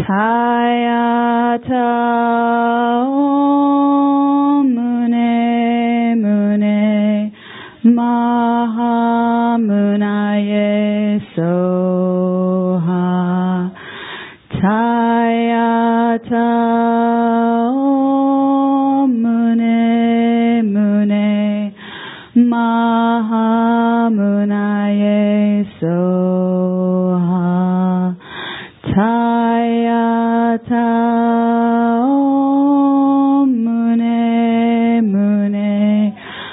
Tayata Mune Mune Mahamunaye Soha. Tayata Mune Mune Mahamunaye Soha. Tayata Mune Mune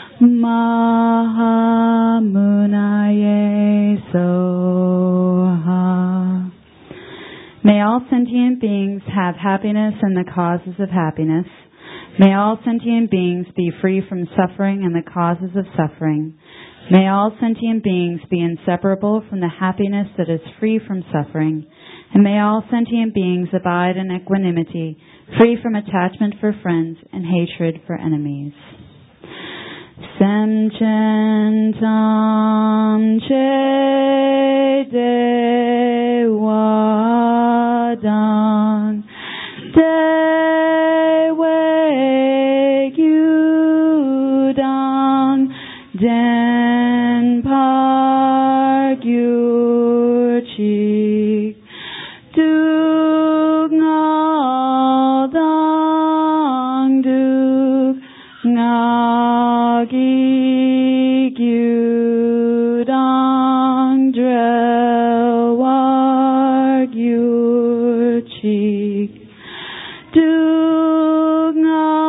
Mahamunaye Soha. May all sentient beings have happiness and the causes of happiness. May all sentient beings be free from suffering and the causes of suffering. May all sentient beings be inseparable from the happiness that is free from suffering. And may all sentient beings abide in equanimity, free from attachment for friends and hatred for enemies. Semchentam che dewadang dewe gyudang den par gyurchik dug ngadang dug nagi gyudang drewar gyurchik dug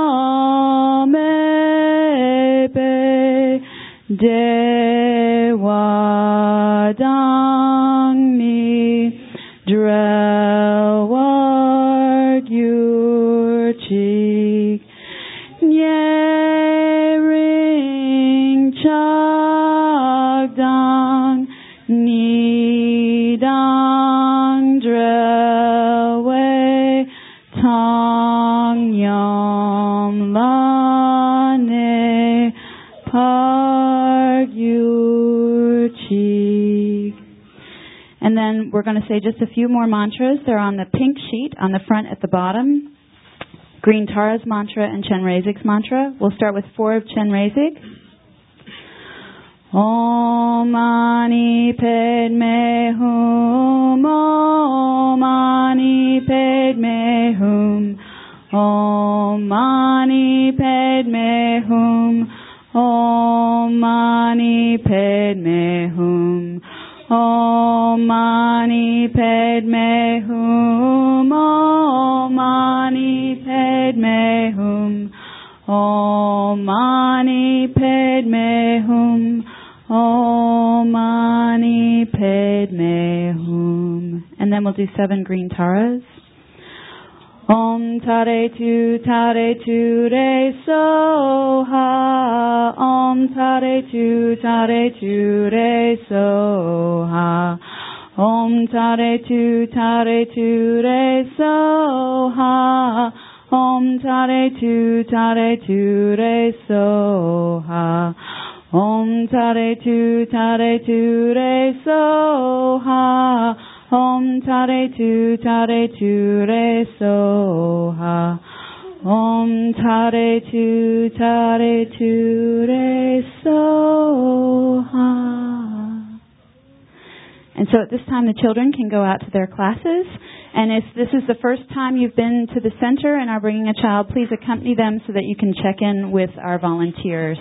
ngamebe dewadang mi drewar gyurchik nyering chagdang nidang drewe tang yam lane par gyurchik. And then we're going to say just a few more mantras. They're on the pink sheet on the front at the bottom. Green Tara's mantra and Chenrezig's mantra. We'll start with 4 of Chenrezig. Om Mani Padme Hum. Om Mani Padme Hum. Om Mani Padme Hum. Om Mani Padme Hum. Om Mani Padme Hum. Om Mani Padme Hum. Om Mani Padme Hum. Om Mani Padme Hum. And then we'll do 7 green taras. Om Tare Tu Re Soha. Om Tare Tu Re Soha. Om Tare Tu Re Soha. Om Tare Tu Re Soha. Om Tare Tu Re Soha. Om Tare Tu Re Soha. Om Tare Tu Re Soha. And so at this time the children can go out to their classes. And if this is the first time you've been to the center and are bringing a child, please accompany them so that you can check in with our volunteers.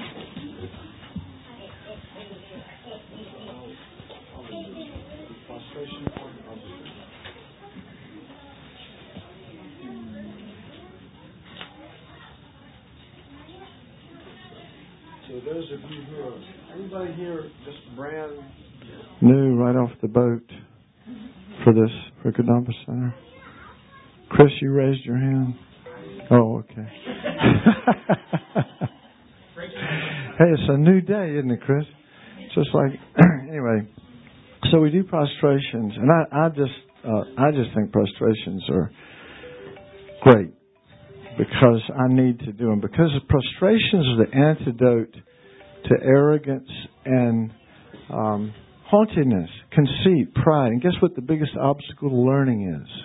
So those of you who are, anybody here just brand new right off the boat for this for Kadampa Center? Chris, you raised your hand. Oh, okay. Hey, it's a new day, isn't it, Chris? Just like anyway. So we do prostrations, and I just think prostrations are great because I need to do them. Because prostrations are the antidote to arrogance and haughtiness, conceit, pride. And guess what the biggest obstacle to learning is?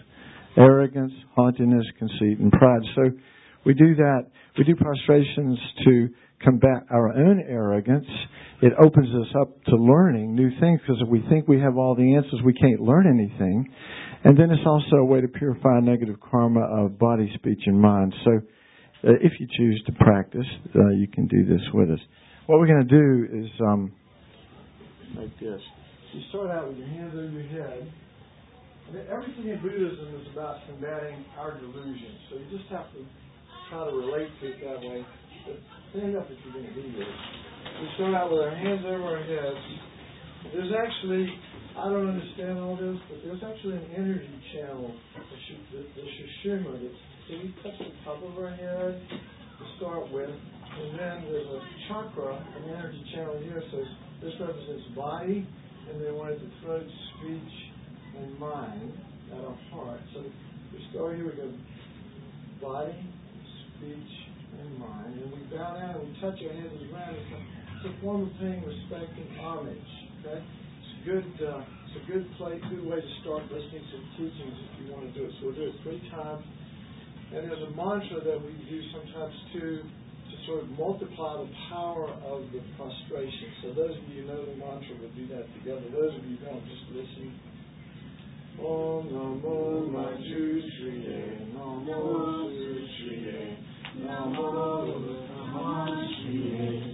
arrogance, haughtiness, conceit, and pride. So we do that. We do prostrations to combat our own arrogance. It opens us up to learning new things, because if we think we have all the answers, we can't learn anything. And then it's also a way to purify negative karma of body, speech, and mind. So if you choose to practice, you can do this with us. What we're going to do is like this. You start out with your hands over your head. Everything in Buddhism is about combating our delusions. So you just have to try to relate to it that way. But stand up if you're going to do this. We start out with our hands over our heads. There's actually, I don't understand all this, but there's actually an energy channel, the Sushumna. So we touch the top of our head to start with, and then there's a chakra, an energy channel here. So this represents body, and then we're at the throat, speech, and mind at our heart. So we start here, we go body, speech, and mind. And we bow down and we touch our hands on the ground. It's a form of paying respect and homage. Okay? It's a good way to start listening to teachings if you want to do it. So we'll do it 3 times. And there's a mantra that we do sometimes too, to sort of multiply the power of the prostration. So those of you who know the mantra will do that together. Those of you who don't, just listen. Om Namo Maju Shriye, Namo Shriye, Namo Namo Shriye.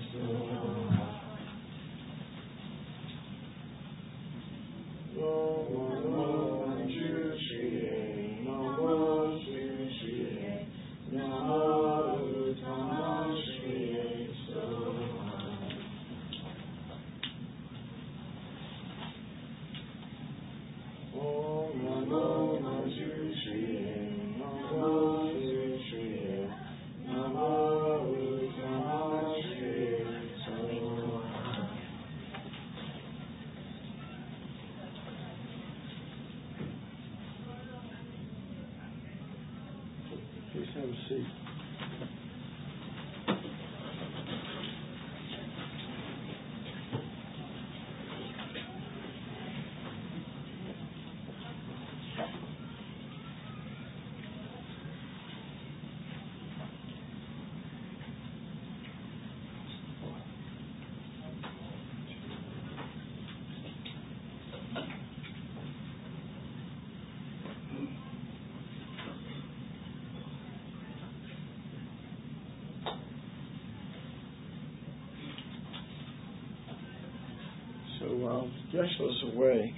Namo Maju Shriye, Namo Shriye, Namo Namo Shriye. Om Namo Maju Shriye, Namo Shriye, Namo Namo Shriye. Please have a seat. So while Geshe-la's away,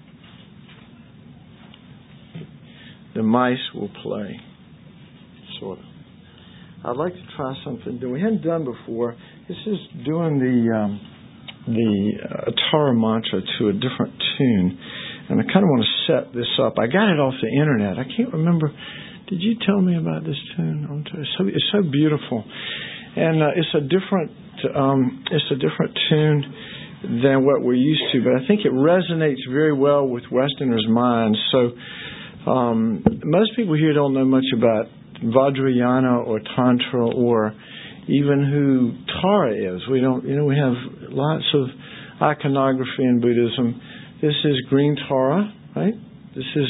the mice will play, sort of. I'd like to try something that we hadn't done before. This is doing the Tara mantra to a different tune, and I kind of want to set this up. I got it off the internet. I can't remember. Did you tell me about this tune? It's so beautiful, and it's a different tune than what we're used to, but I think it resonates very well with Westerners' minds. So most people here don't know much about Vajrayana or Tantra or even who Tara is. We don't, we have lots of iconography in Buddhism. This is green Tara, right? This is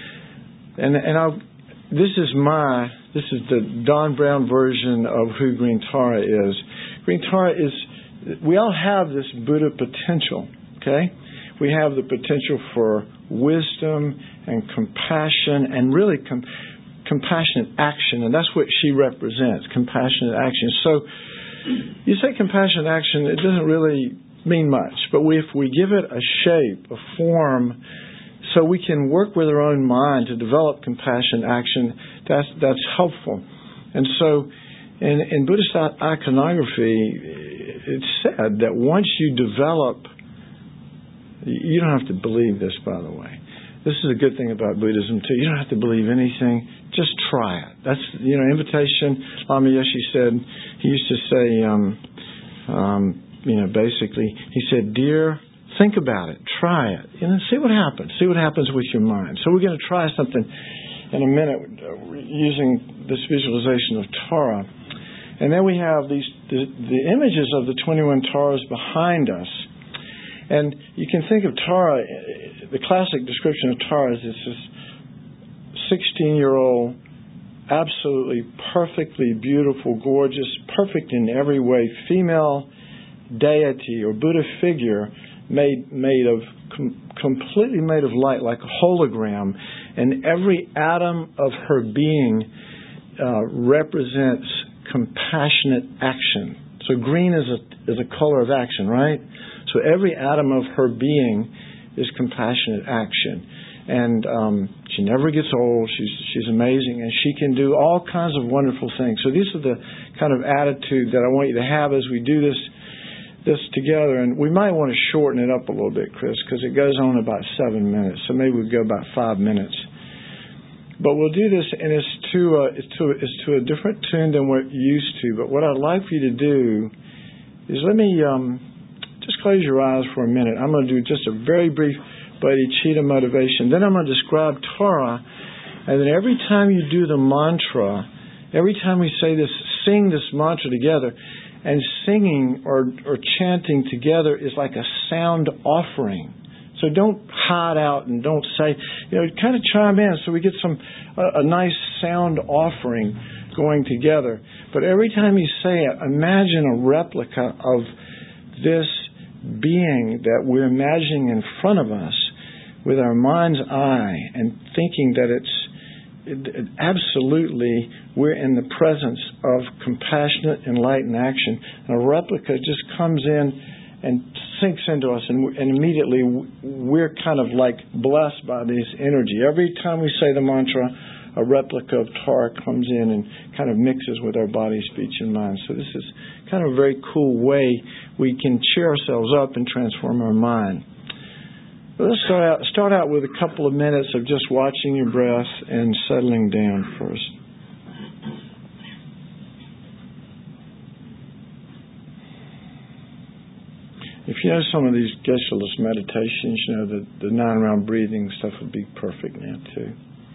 this is the Don Brown version of who green Tara is. Green Tara is, we all have this Buddha potential, okay? We have the potential for wisdom and compassion and really compassionate action, and that's what she represents, compassionate action. So you say compassionate action, it doesn't really mean much, but if we give it a shape, a form, so we can work with our own mind to develop compassionate action, that's helpful. And so in Buddhist iconography, it's said that once you develop, you don't have to believe this, by the way. This is a good thing about Buddhism, too. You don't have to believe anything. Just try it. That's, invitation. Lama Yeshe said, he used to say, basically, he said, dear, think about it. Try it. See what happens. See what happens with your mind. So we're going to try something in a minute using this visualization of Tara. And then we have the images of the 21 Taras behind us. And you can think of Tara, the classic description of Tara is it's this 16-year-old, absolutely perfectly beautiful, gorgeous, perfect in every way, female deity or Buddha figure completely made of light, like a hologram, and every atom of her being represents compassionate action. So green is a color of action, right? So every atom of her being is compassionate action. And she never gets old. She's amazing, and she can do all kinds of wonderful things. So these are the kind of attitude that I want you to have as we do this together. And we might want to shorten it up a little bit, Chris, because it goes on about 7 minutes. So maybe we'll go about 5 minutes. But we'll do this, and it's to a different tune than we're used to. But what I'd like for you to do is let me just close your eyes for a minute. I'm going to do just a very brief bodhicitta motivation. Then I'm going to describe Tara, and then every time you do the mantra, every time we say this, sing this mantra together. And singing or chanting together is like a sound offering. So don't hide out and don't say, kind of chime in so we get a nice sound offering going together. But every time you say it, imagine a replica of this being that we're imagining in front of us with our mind's eye and thinking that absolutely we're in the presence of compassionate, enlightened action. And a replica just comes in and sinks into us, and immediately we're kind of like blessed by this energy. Every time we say the mantra, a replica of Tara comes in and kind of mixes with our body, speech, and mind. So this is kind of a very cool way we can cheer ourselves up and transform our mind. Let's start out with a couple of minutes of just watching your breath and settling down first. If you know some of these gestureless meditations, the 9-round breathing stuff would be perfect now too.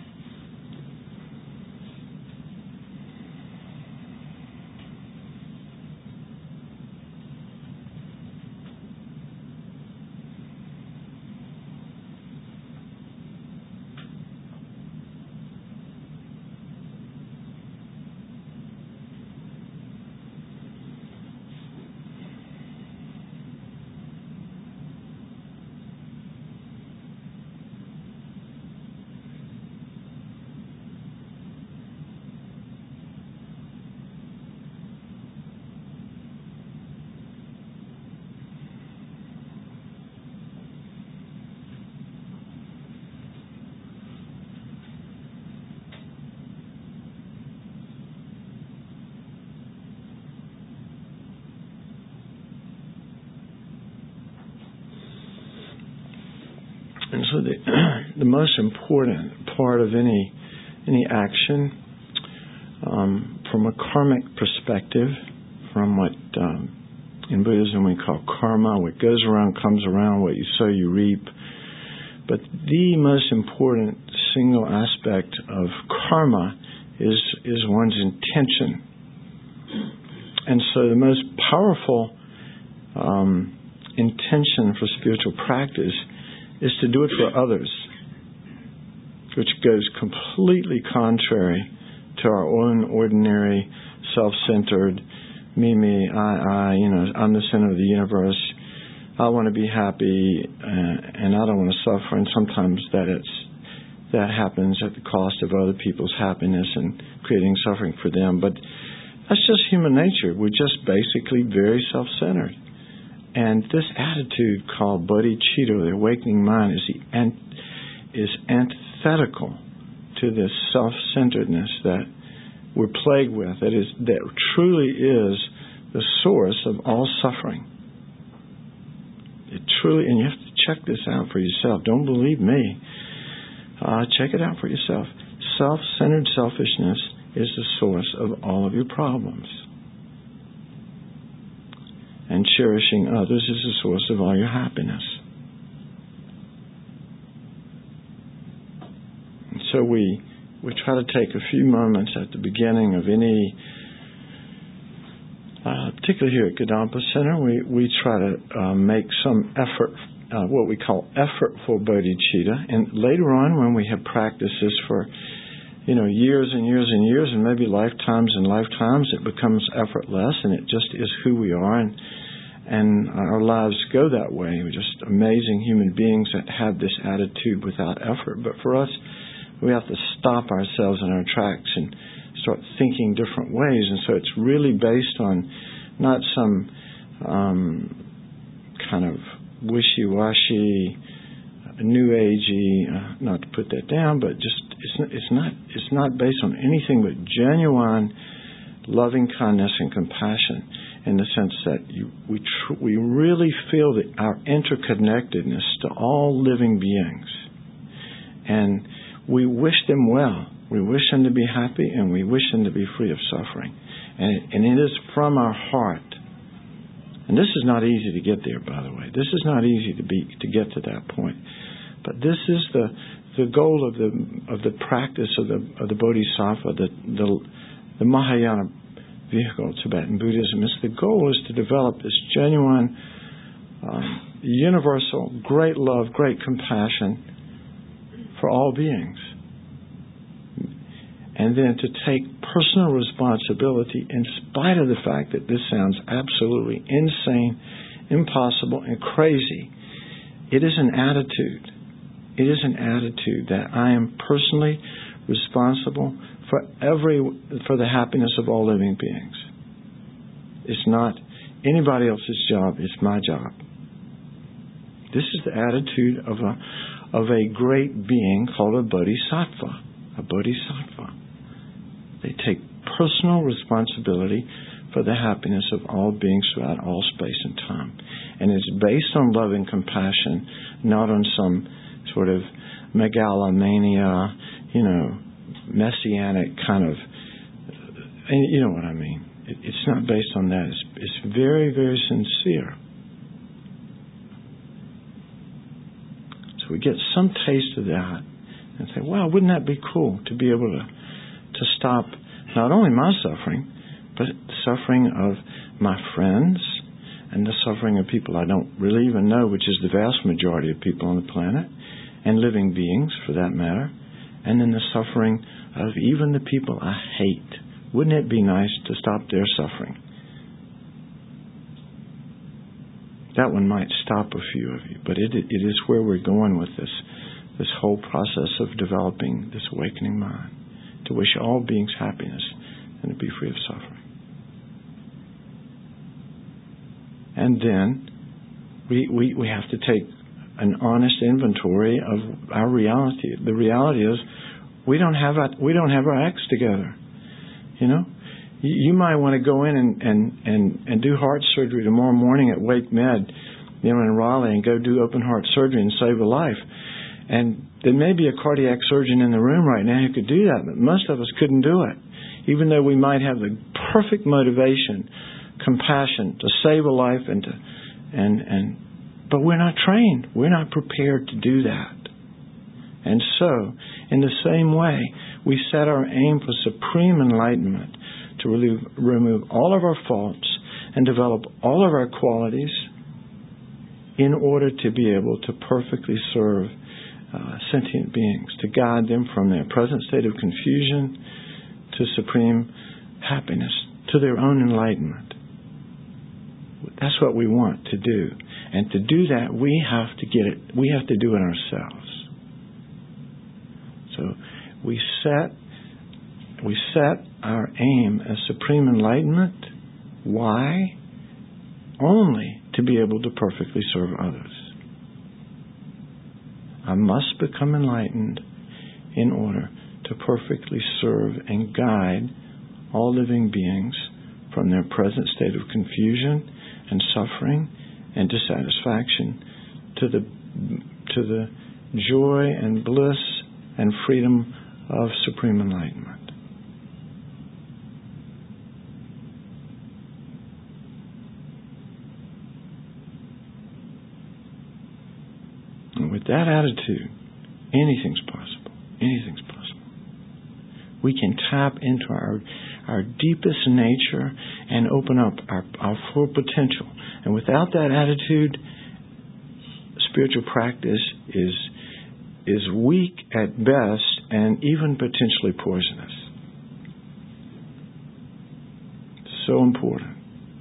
And so the most important part of any action, from a karmic perspective, from what in Buddhism we call karma, what goes around comes around, what you sow you reap. But the most important single aspect of karma is one's intention. And so the most powerful intention for spiritual practice is to do it for others, which goes completely contrary to our own ordinary, self-centered, me, I, I'm the center of the universe. I want to be happy, and I don't want to suffer. And sometimes that happens at the cost of other people's happiness and creating suffering for them. But that's just human nature. We're just basically very self-centered. And this attitude called bodhicitta, the awakening mind, is antithetical to this self-centeredness that we're plagued with. That truly is the source of all suffering. It truly, and you have to check this out for yourself. Don't believe me. Check it out for yourself. Self-centered selfishness is the source of all of your problems. And cherishing others is the source of all your happiness. And so we try to take a few moments at the beginning of any, particularly here at Kadampa Center, we try to make some effort, what we call effortful bodhicitta. And later on, when we have practices for years and years and years, and maybe lifetimes and lifetimes, it becomes effortless, and it just is who we are, and our lives go that way. We're just amazing human beings that have this attitude without effort. But for us, we have to stop ourselves in our tracks and start thinking different ways. And so it's really based on not some kind of wishy-washy, new agey, not to put that down, but just it's not based on anything but genuine loving kindness and compassion, in the sense that we really feel that our interconnectedness to all living beings, and we wish them well. We wish them to be happy, and we wish them to be free of suffering, and it is from our heart. And this is not easy to get there, by the way. This is not easy to get to that point. But this is the goal of the practice of the Bodhisattva, the Mahayana vehicle of Tibetan Buddhism. The goal is to develop this genuine, universal, great love, great compassion for all beings. And then to take personal responsibility in spite of the fact that this sounds absolutely insane, impossible, and crazy. It is an attitude. It is an attitude that I am personally responsible for the happiness of all living beings. It's not anybody else's job. It's my job. This is the attitude of a great being called a bodhisattva. A bodhisattva. They take personal responsibility for the happiness of all beings throughout all space and time. And it's based on love and compassion, not on some sort of megalomania, messianic kind of, you know what I mean. It's not based on that. It's very, very sincere. So we get some taste of that and say, wow, wouldn't that be cool to be able to stop not only my suffering, but the suffering of my friends and the suffering of people I don't really even know, which is the vast majority of people on the planet, and living beings for that matter, and then the suffering of even the people I hate. Wouldn't it be nice to stop their suffering? That one might stop a few of you, but it is where we're going with this whole process of developing this awakening mind, to wish all beings happiness and to be free of suffering. And then we have to take an honest inventory of our reality. The reality is we don't have our acts together. You might want to go in and do heart surgery tomorrow morning at Wake Med, in Raleigh, and go do open heart surgery and save a life. And there may be a cardiac surgeon in the room right now who could do that, but most of us couldn't do it, even though we might have the perfect motivation, compassion to save a life but we're not trained. We're not prepared to do that. And so, in the same way, we set our aim for supreme enlightenment, to remove all of our faults and develop all of our qualities in order to be able to perfectly serve sentient beings, to guide them from their present state of confusion to supreme happiness, to their own enlightenment. That's what we want to do. And to do that, we have to do it ourselves. So we set our aim as supreme enlightenment. Why? Only to be able to perfectly serve others. I must become enlightened in order to perfectly serve and guide all living beings from their present state of confusion and suffering and dissatisfaction to the joy and bliss and freedom of supreme enlightenment. And with that attitude, anything's possible. Anything's possible. We can tap into our deepest nature and open up our full potential. And without that attitude, spiritual practice is weak at best and even potentially poisonous. So important.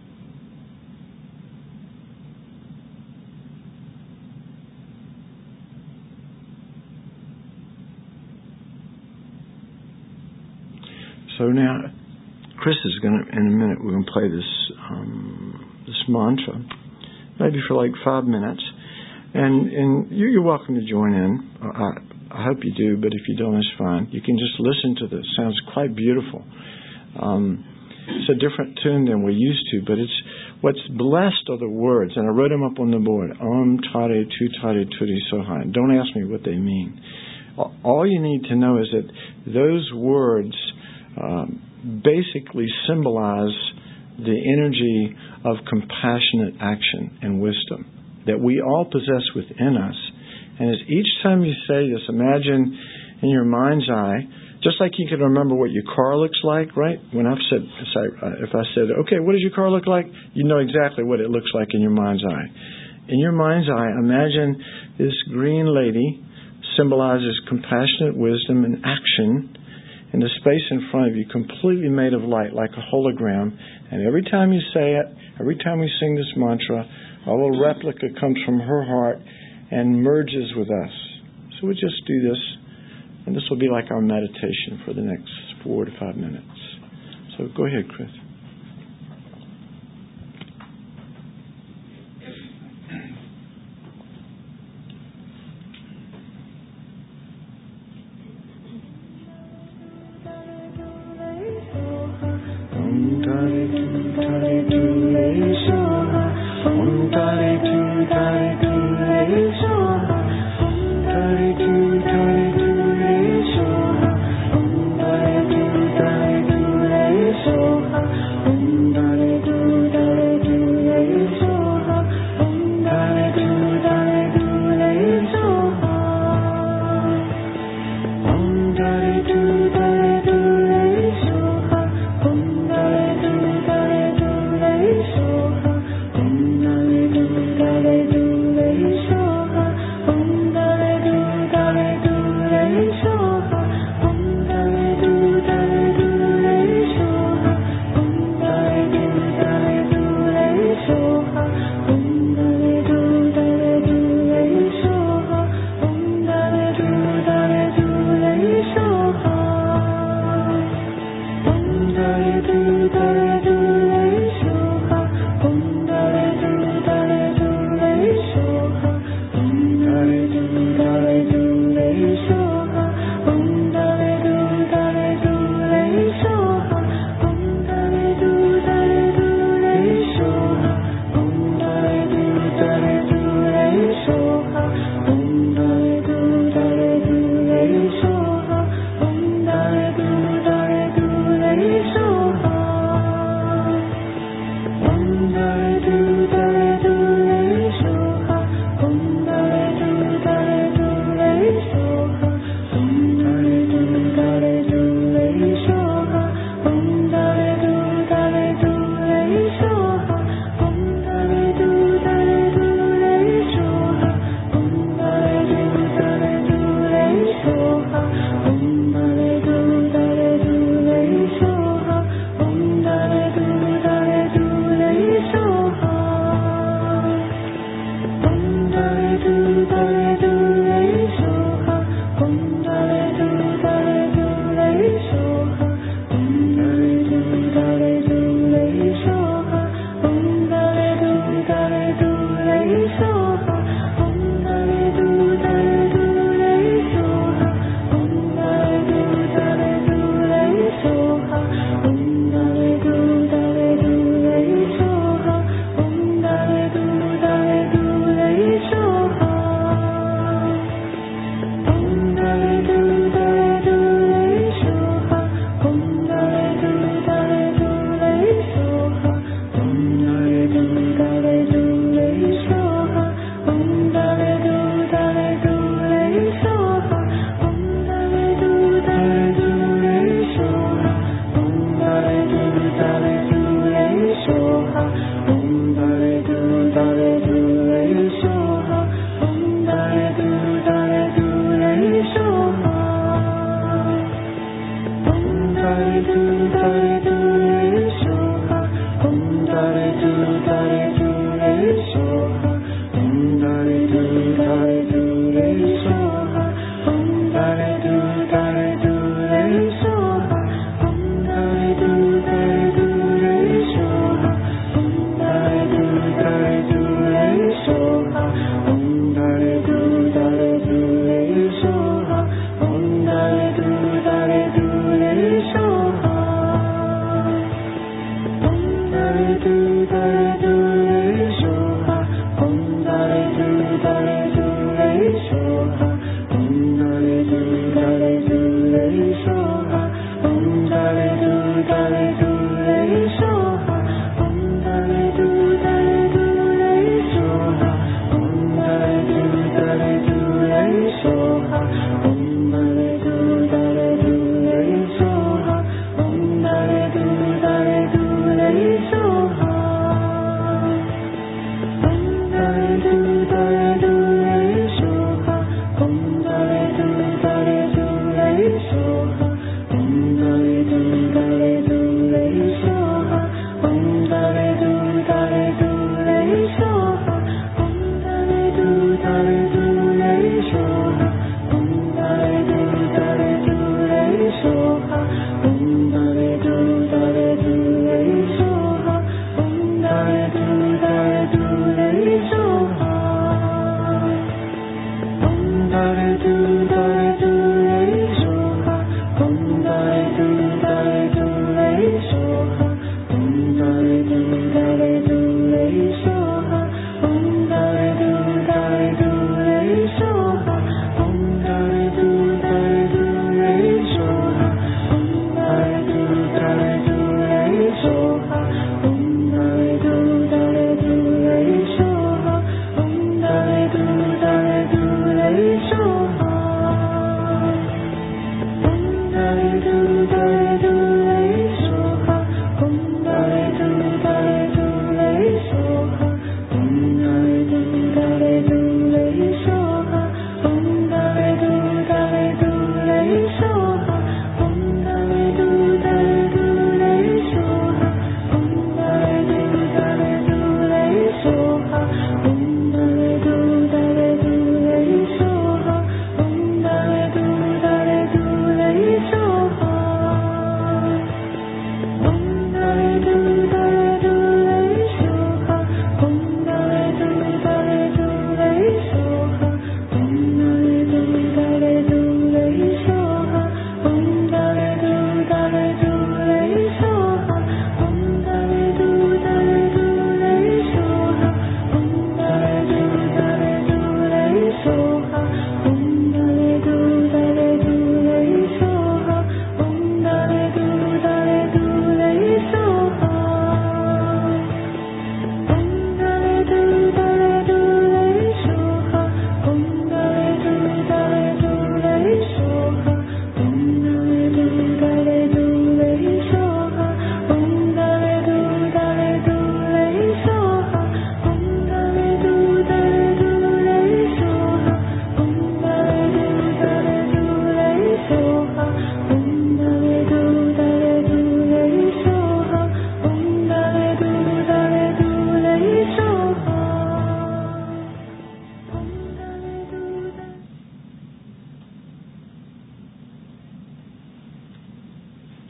So now, Chris is going to, in a minute, we're going to play this mantra, maybe for like 5 minutes. And you're welcome to join in. I hope you do, but if you don't, it's fine. You can just listen to this. It sounds quite beautiful. It's a different tune than we're used to, but it's what's blessed are the words. And I wrote them up on the board. Om Tare Tu Tare Turi Sohai. Don't ask me what they mean. All you need to know is that those words basically symbolize the energy of compassionate action and wisdom that we all possess within us. And as each time you say this, imagine in your mind's eye, just like you can remember what your car looks like, right? When if I said, okay, what does your car look like? You know exactly what it looks like in your mind's eye. In your mind's eye, imagine this green lady symbolizes compassionate wisdom and action in the space in front of you, completely made of light, like a hologram. And every time you say it, every time we sing this mantra, a little replica comes from her heart and merges with us. So we just do this, and this will be like our meditation for the next 4 to 5 minutes. So go ahead, Chris. Hare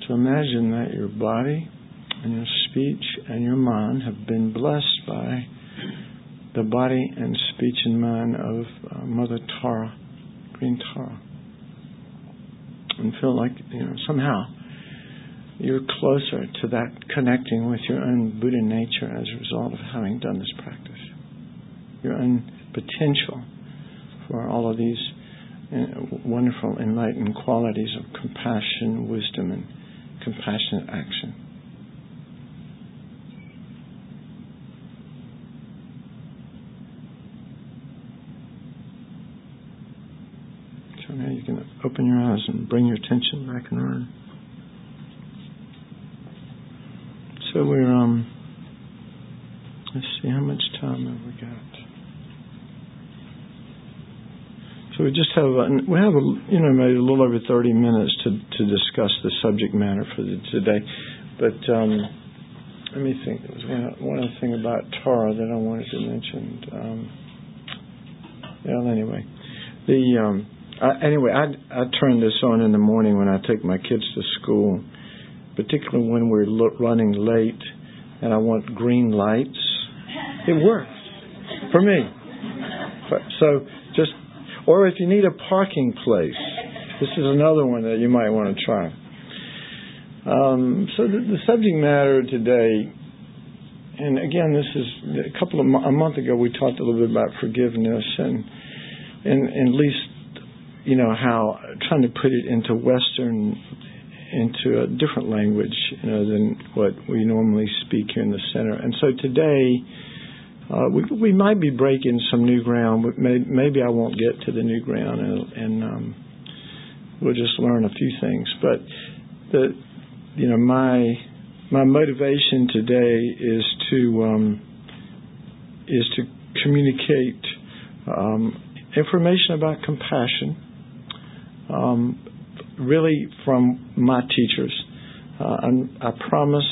to imagine that your body and your speech and your mind have been blessed by the body and speech and mind of Mother Tara, Green Tara. And feel like, somehow you're closer to that connecting with your own Buddha nature as a result of having done this practice. Your own potential for all of these wonderful enlightened qualities of compassion, wisdom, and compassionate action. So now you can open your eyes and bring your attention back in the room. So we're, let's see, how much time have we got? So we just have, maybe a little over 30 minutes to discuss the subject matter for today. But let me think. There was one other thing about Tara that I wanted to mention. Anyway, I turn this on in the morning when I take my kids to school, particularly when we're running late and I want green lights. It works for me. So just, or if you need a parking place, this is another one that you might want to try. So the subject matter today, and again, this is a month ago we talked a little bit about forgiveness and at least, how trying to put it into a different language, than what we normally speak here in the center. And so today, we might be breaking some new ground, but maybe I won't get to the new ground, and we'll just learn a few things. But my motivation today is to communicate information about compassion, really from my teachers. I promise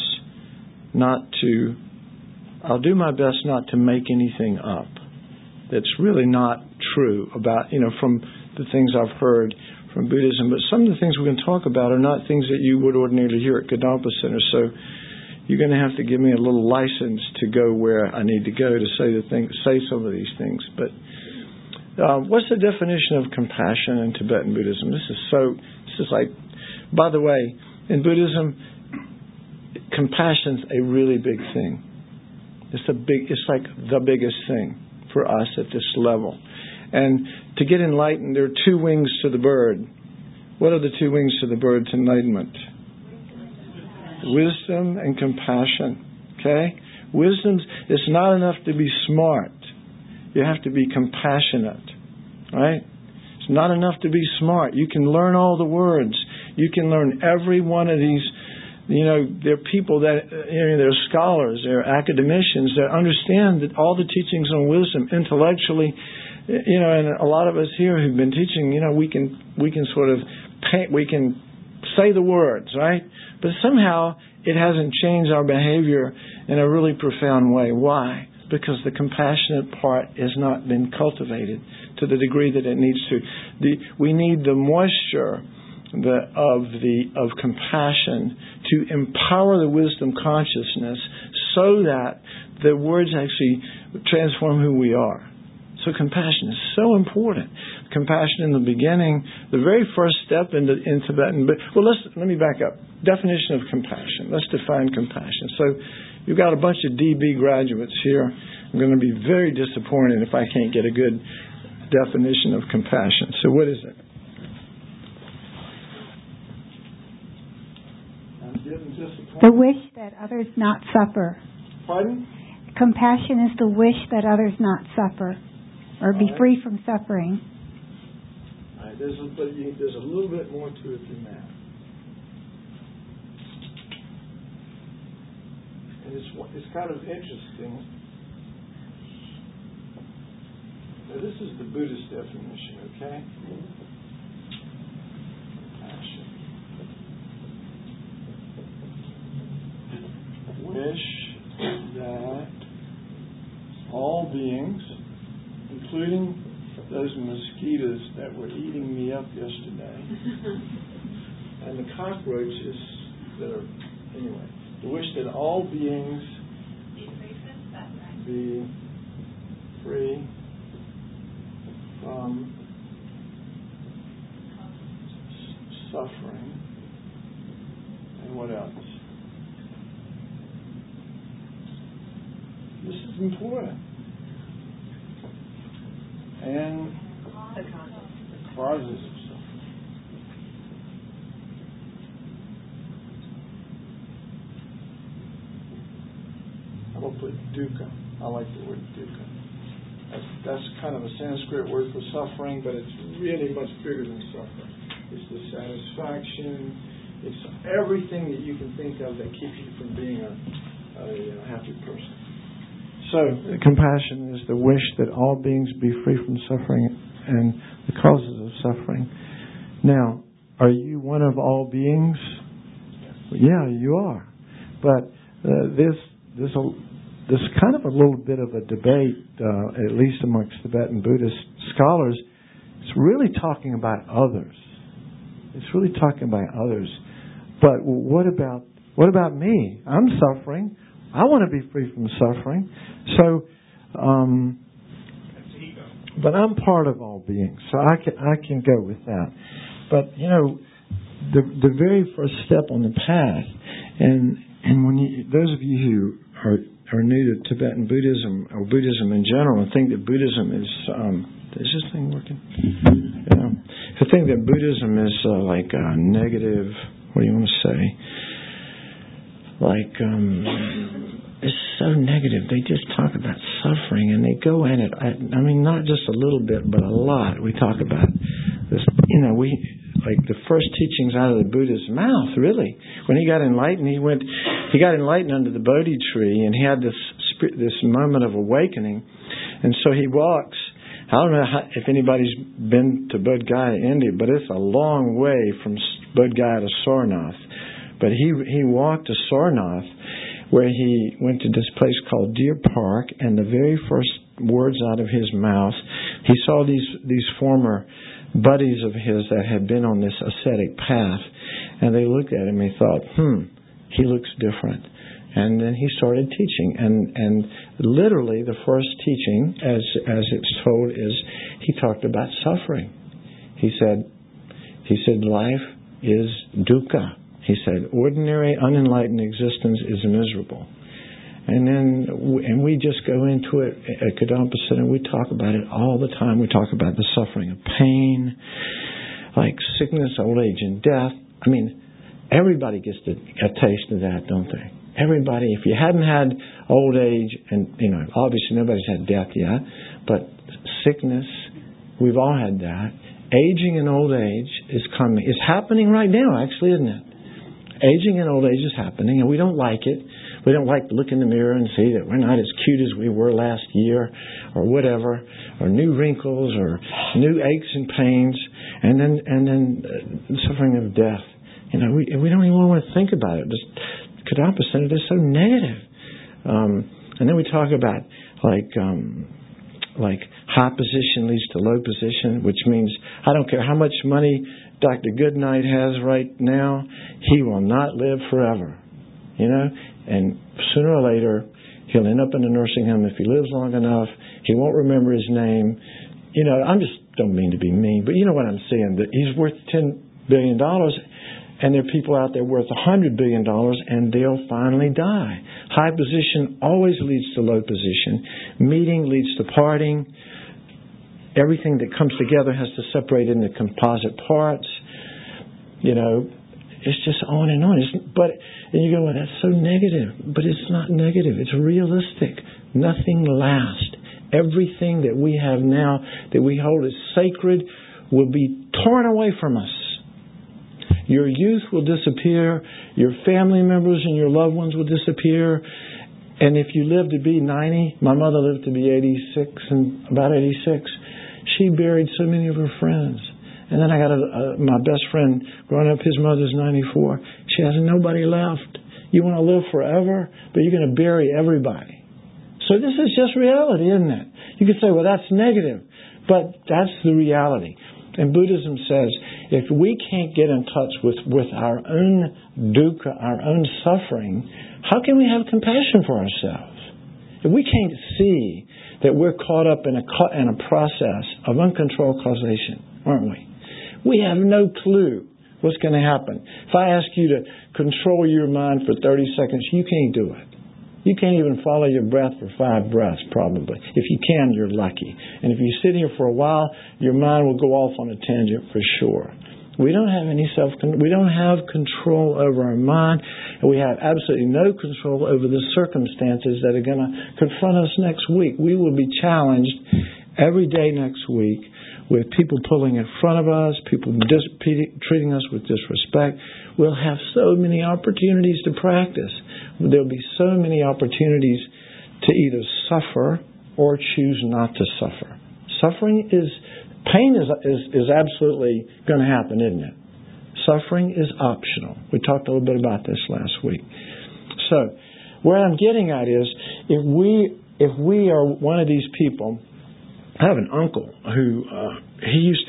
I'll do my best not to make anything up that's really not true about, from the things I've heard from Buddhism. But some of the things we're going to talk about are not things that you would ordinarily hear at Kadampa Center. So you're going to have to give me a little license to go where I need to go to say some of these things. But what's the definition of compassion in Tibetan Buddhism? This is like, by the way, in Buddhism, compassion's a really big thing. It's like the biggest thing for us at this level. And to get enlightened, there are two wings to the bird. What are the two wings to the bird's enlightenment? Wisdom and compassion. Okay? It's not enough to be smart. You have to be compassionate. Right? It's not enough to be smart. You can learn all the words. You can learn every one of these. There are people that, they're scholars, they're academicians that understand that all the teachings on wisdom intellectually, and a lot of us here who've been teaching, we can sort of we can say the words, right? But somehow it hasn't changed our behavior in a really profound way. Why? Because the compassionate part has not been cultivated to the degree that it needs to. We need the moisture of compassion to empower the wisdom consciousness so that the words actually transform who we are. So compassion is so important. Compassion in the beginning, the very first step in Tibetan. Let me back up. Definition of compassion. Let's define compassion. So you've got a bunch of DB graduates here. I'm going to be very disappointed if I can't get a good definition of compassion. So what is it? The wish that others not suffer. Pardon? Compassion is the wish that others not suffer or be free from suffering. All right, there's a little bit more to it than that. And it's kind of interesting. Now, this is the Buddhist definition, okay? Wish that all beings, including those mosquitoes that were eating me up yesterday, and the cockroaches that are, anyway, the wish that all beings be free from suffering. And what else? This is important. And the causes of suffering. I'm going to put dukkha. I like the word dukkha. That's kind of a Sanskrit word for suffering, but it's really much bigger than suffering. It's dissatisfaction. It's everything that you can think of that keeps you from being a happy person. So, compassion is the wish that all beings be free from suffering and the causes of suffering. Now, are you one of all beings? Yeah, you are. But there's kind of a little bit of a debate, at least amongst Tibetan Buddhist scholars. It's really talking about others. It's really talking about others. But what about me? I'm suffering. I want to be free from suffering. So, but I'm part of all beings, so I can go with that. But the very first step on the path, and when those of you who are new to Tibetan Buddhism or Buddhism in general and think that Buddhism is this thing working? I think that Buddhism is like a negative. What do you want to say? Like it's so negative. They just talk about suffering and they go at it. I mean, not just a little bit, but a lot. We talk about this. Like the first teachings out of the Buddha's mouth. Really, when he got enlightened, he got enlightened under the Bodhi tree, and he had this moment of awakening, and so he walks. I don't know if anybody's been to Bodh Gaya, India, but it's a long way from Bodh Gaya to Sarnath. But he walked to Sarnath, where he went to this place called Deer Park, and the very first words out of his mouth, he saw these former buddies of his that had been on this ascetic path, and they looked at him and thought, he looks different. And then he started teaching, and literally the first teaching, as it's told, is he talked about suffering. He said life is dukkha. He said ordinary unenlightened existence is miserable. And we just go into it at Kadampa Center. We talk about it all the time. We talk about the suffering of pain, like sickness, old age, and death. I mean, everybody gets a taste of that, don't they? Everybody. If you hadn't had old age, and obviously nobody's had death yet, but sickness, we've all had that. Aging and old age is coming. It's happening right now, actually, isn't it? Aging and old age is happening, and we don't like it. We don't like to look in the mirror and see that we're not as cute as we were last year, or whatever, or new wrinkles, or new aches and pains, and then suffering of death. We don't even want to think about it. Just Kadampa Center is so negative. And then we talk about like high position leads to low position, which means I don't care how much money Dr. Goodnight has right now, he will not live forever. And sooner or later, he'll end up in a nursing home if he lives long enough. He won't remember his name. I just don't mean to be mean, but you know what I'm saying, that he's worth $10 billion, and there are people out there worth $100 billion, and they'll finally die. High position always leads to low position. Meeting leads to parting. Everything that comes together has to separate into composite parts. It's just on and on. And you go, well, that's so negative. But it's not negative. It's realistic. Nothing lasts. Everything that we have now that we hold as sacred will be torn away from us. Your youth will disappear. Your family members and your loved ones will disappear. And if you live to be 90, my mother lived to be 86, and about 86, she buried so many of her friends. And then I got my best friend growing up, his mother's 94. She has nobody left. You want to live forever, but you're going to bury everybody. So this is just reality, isn't it? You could say, well, that's negative, but that's the reality. And Buddhism says if we can't get in touch with our own dukkha, our own suffering, how can we have compassion for ourselves? If we can't see that we're caught up in a process of uncontrolled causation, aren't we? We have no clue what's going to happen. If I ask you to control your mind for 30 seconds, you can't do it. You can't even follow your breath for 5 breaths, probably. If you can, you're lucky. And if you sit here for a while, your mind will go off on a tangent for sure. We don't have we don't have control over our mind, and we have absolutely no control over the circumstances that are going to confront us next week. We will be challenged every day next week with people pulling in front of us, people treating us with disrespect. We'll have so many opportunities to practice. There'll be so many opportunities to either suffer or choose not to suffer. Pain is absolutely going to happen, isn't it? Suffering is optional. We talked a little bit about this last week. So, where I'm getting at is, if we are one of these people. I have an uncle who he used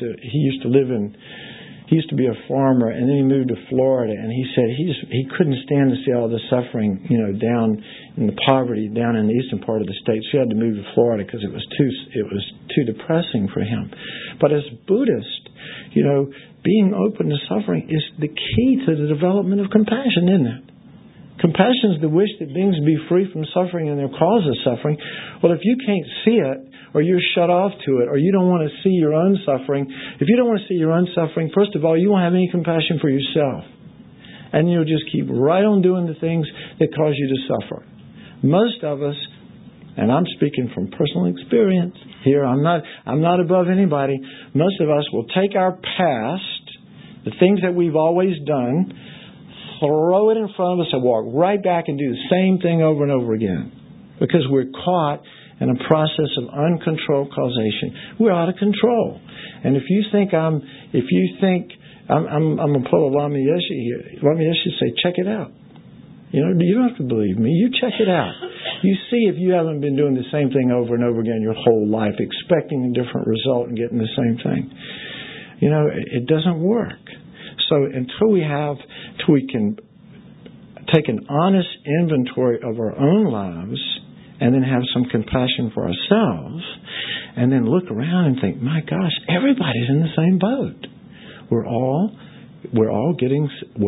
to be a farmer, and then he moved to Florida, and he said he couldn't stand to see all the suffering, down in the poverty down in the eastern part of the state. So he had to move to Florida because it was too depressing for him. But as a Buddhist, being open to suffering is the key to the development of compassion, isn't it? Compassion is the wish that beings be free from suffering and their cause of suffering. Well, if you can't see it, or you're shut off to it, or you don't want to see your own suffering, if you don't want to see your own suffering, first of all, you won't have any compassion for yourself. And you'll just keep right on doing the things that cause you to suffer. Most of us, and I'm speaking from personal experience here, I'm not above anybody, most of us will take our past, the things that we've always done, throw it in front of us and walk right back and do the same thing over and over again. Because we're caught in a process of uncontrolled causation. We're out of control. And if you think I'm going to pull a Lama Yeshe here, Lama Yeshe say, check it out. You don't have to believe me. You check it out. You see if you haven't been doing the same thing over and over again your whole life, expecting a different result and getting the same thing. It doesn't work. So until we can take an honest inventory of our own lives and then have some compassion for ourselves and then look around and think, my gosh, everybody's in the same boat. We're all getting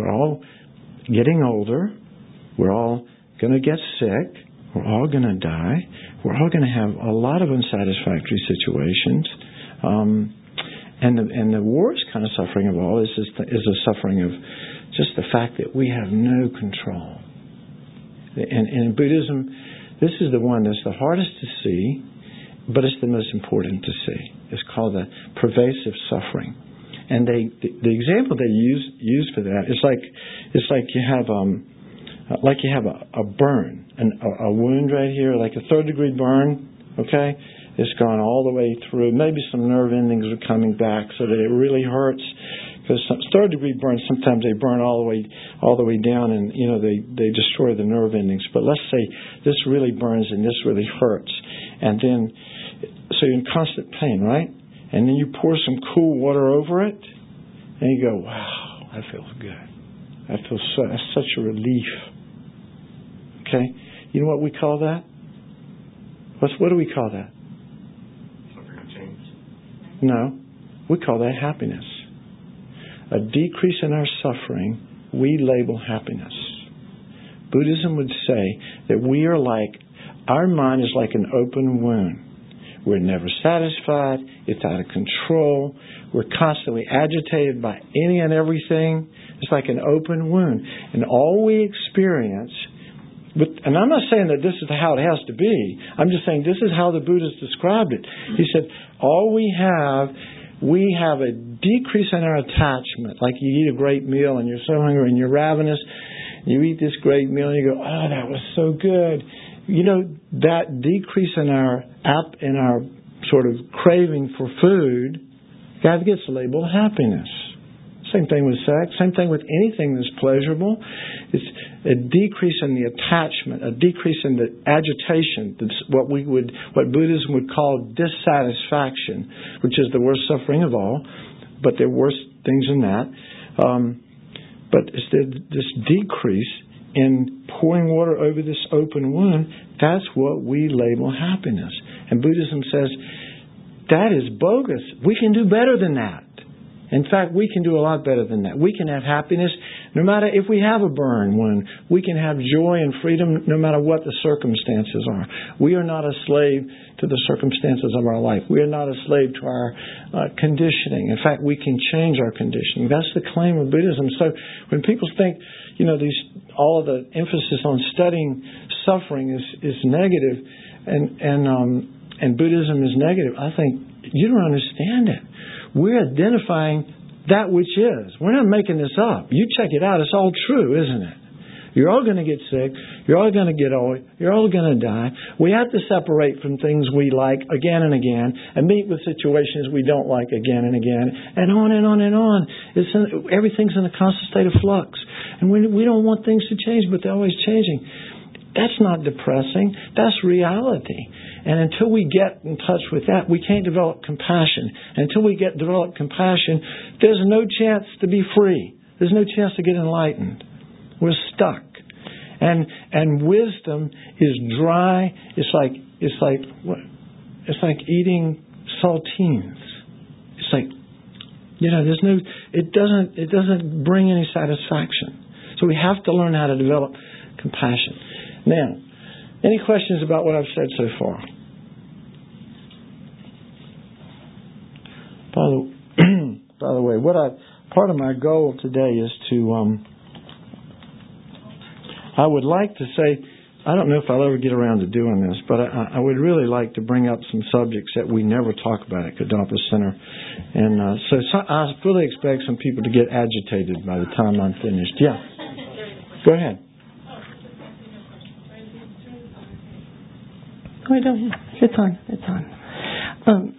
older. We're all going to get sick. We're all going to die. We're all going to have a lot of unsatisfactory situations. And the worst kind of suffering of all is the suffering of just the fact that we have no control. And in Buddhism, this is the one that's the hardest to see, but it's the most important to see. It's called the pervasive suffering. And the example they use for that is like you have a burn, a wound right here, like a 3rd-degree burn. Okay, it's gone all the way through. Maybe some nerve endings are coming back so that it really hurts. Because some 3rd-degree burns, sometimes they burn all the way down, and they destroy the nerve endings. But let's say this really burns and this really hurts, and then so you're in constant pain, right? And then you pour some cool water over it, and you go, "Wow, that feels good. That's such a relief." Okay, you know what we call that? What do we call that? Suffering change. No, we call that happiness. A decrease in our suffering, we label happiness. Buddhism would say that our mind is like an open wound. We're never satisfied. It's out of control. We're constantly agitated by any and everything. It's like an open wound. And all we experience, and I'm not saying that this is how it has to be. I'm just saying this is how the Buddhists described it. He said, we have a decrease in our attachment. Like you eat a great meal and you're so hungry and you're ravenous. You eat this great meal and you go, oh, that was so good. That decrease in our sort of craving for food, that gets labeled happiness. Same thing with sex. Same thing with anything that's pleasurable. It's a decrease in the attachment, a decrease in the agitation. That's what Buddhism would call dissatisfaction, which is the worst suffering of all. but there were things in that. But this decrease in pouring water over this open wound, that's what we label happiness. And Buddhism says, that is bogus. We can do better than that. In fact, we can do a lot better than that. We can have happiness no matter if we have a burn wound. We can have joy and freedom no matter what the circumstances are. We are not a slave to the circumstances of our life. We are not a slave to our conditioning. In fact, we can change our conditioning. That's the claim of Buddhism. So when people think, all of the emphasis on studying suffering is negative, and Buddhism is negative, I think you don't understand it. We're identifying that which is. We're not making this up. You check it out. It's all true, isn't it? You're all going to get sick. You're all going to get old. You're all going to die. We have to separate from things we like again and again and meet with situations we don't like again and again, and on and on and on. Everything's in a constant state of flux. And we don't want things to change, but they're always changing. That's not depressing. That's reality. And until we get in touch with that, we can't develop compassion. Until we develop compassion, there's no chance to be free. There's no chance to get enlightened. We're stuck. And wisdom is dry. It's like eating saltines. It's like, it doesn't bring any satisfaction. So we have to learn how to develop compassion. Now, any questions about what I've said so far? By the way, part of my goal today is to, I would like to say, I don't know if I'll ever get around to doing this, but I would really like to bring up some subjects that we never talk about at Kadampa Center. And so I fully expect some people to get agitated by the time I'm finished. Yeah. Go ahead. Oh, I don't. It's on.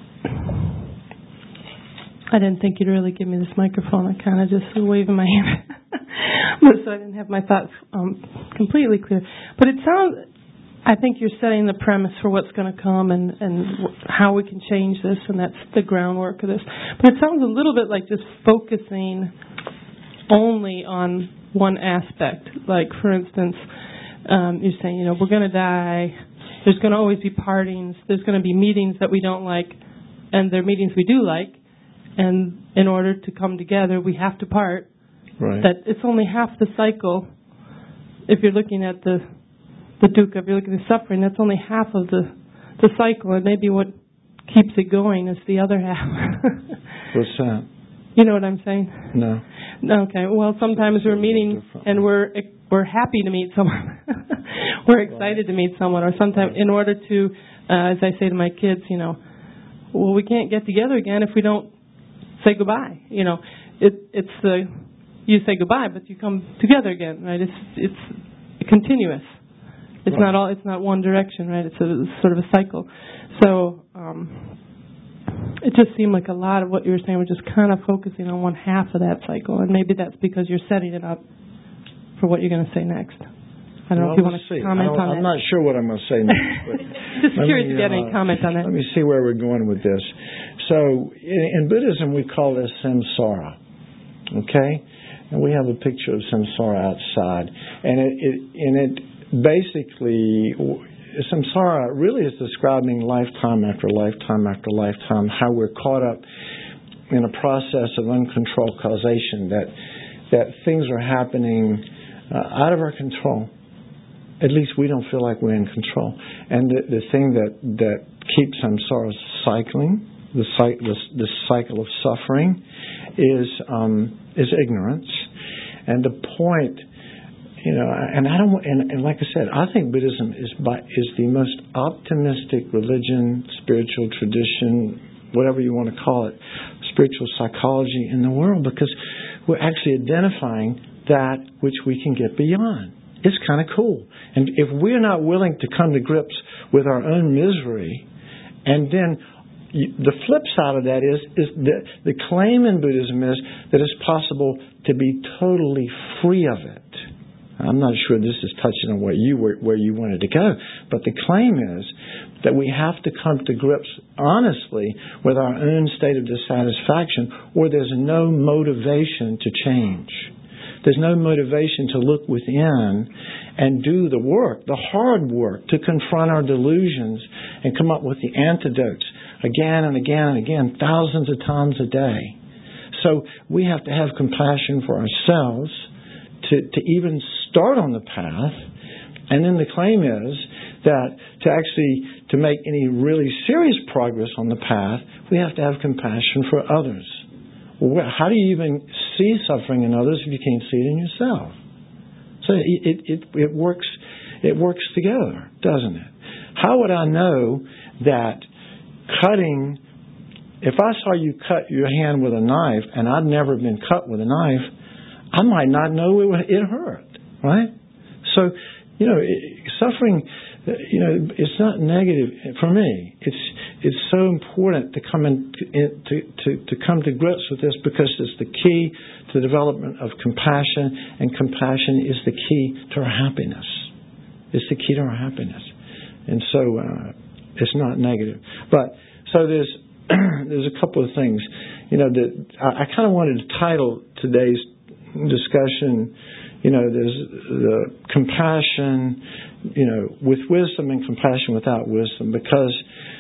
I didn't think you'd really give me this microphone. I kind of just waving my hand. So I didn't have my thoughts completely clear. But it sounds, I think you're setting the premise for what's going to come and how we can change this, and that's the groundwork of this. But it sounds a little bit like just focusing only on one aspect. Like, for instance, you're saying, we're going to die. There's going to always be partings. There's going to be meetings that we don't like, and there are meetings we do like. And in order to come together, we have to part. Right. That it's only half the cycle. If you're looking at the dukkha, if you're looking at the suffering, that's only half of the cycle. And maybe what keeps it going is the other half. What's that? You know what I'm saying? No. Okay. Well, sometimes we're meeting and we're happy to meet someone. We're excited to meet someone. Or sometimes in order to, as I say to my kids, well, we can't get together again if we don't say goodbye. It's the you say goodbye, but you come together again, right? It's continuous. It's right. It's not one direction, right? It's sort of a cycle. So it just seemed like a lot of what you were saying was just kind of focusing on one half of that cycle, and maybe that's because you're setting it up for what you're going to say next. I don't know if you want to comment on that. I'm not sure what I'm going to say next. But just curious to get any comment on that. Let me see where we're going with this. So in Buddhism, we call this samsara. Okay? And we have a picture of samsara outside. And it basically, samsara really is describing lifetime after lifetime after lifetime, how we're caught up in a process of uncontrolled causation, that things are happening out of our control. At least we don't feel like we're in control. And the thing that keeps samsara cycling, the cycle of suffering, is ignorance. And the point, and like I said, I think Buddhism is the most optimistic religion, spiritual tradition, whatever you want to call it, spiritual psychology in the world, because we're actually identifying that which we can get beyond. It's kind of cool. And if we're not willing to come to grips with our own misery, and then the flip side of that is the claim in Buddhism is that it's possible to be totally free of it. I'm not sure this is touching on where you wanted to go, but the claim is that we have to come to grips honestly with our own state of dissatisfaction, or there's no motivation to change. There's no motivation to look within and do the work, the hard work, to confront our delusions and come up with the antidotes again and again and again, thousands of times a day. So we have to have compassion for ourselves to even start on the path. And then the claim is that to make any really serious progress on the path, we have to have compassion for others. Well, how do you even see suffering in others if you can't see it in yourself? So it works together, doesn't it? How would I know that cutting, if I saw you cut your hand with a knife and I'd never been cut with a knife, I might not know it hurt, right? So, suffering, it's not negative for me. It's so important to come to come to grips with this, because it's the key to the development of compassion, and compassion is the key to our happiness. It's the key to our happiness, and so it's not negative. But so there's a couple of things, that I kind of wanted to title today's discussion. There's the compassion, with wisdom, and compassion without wisdom, because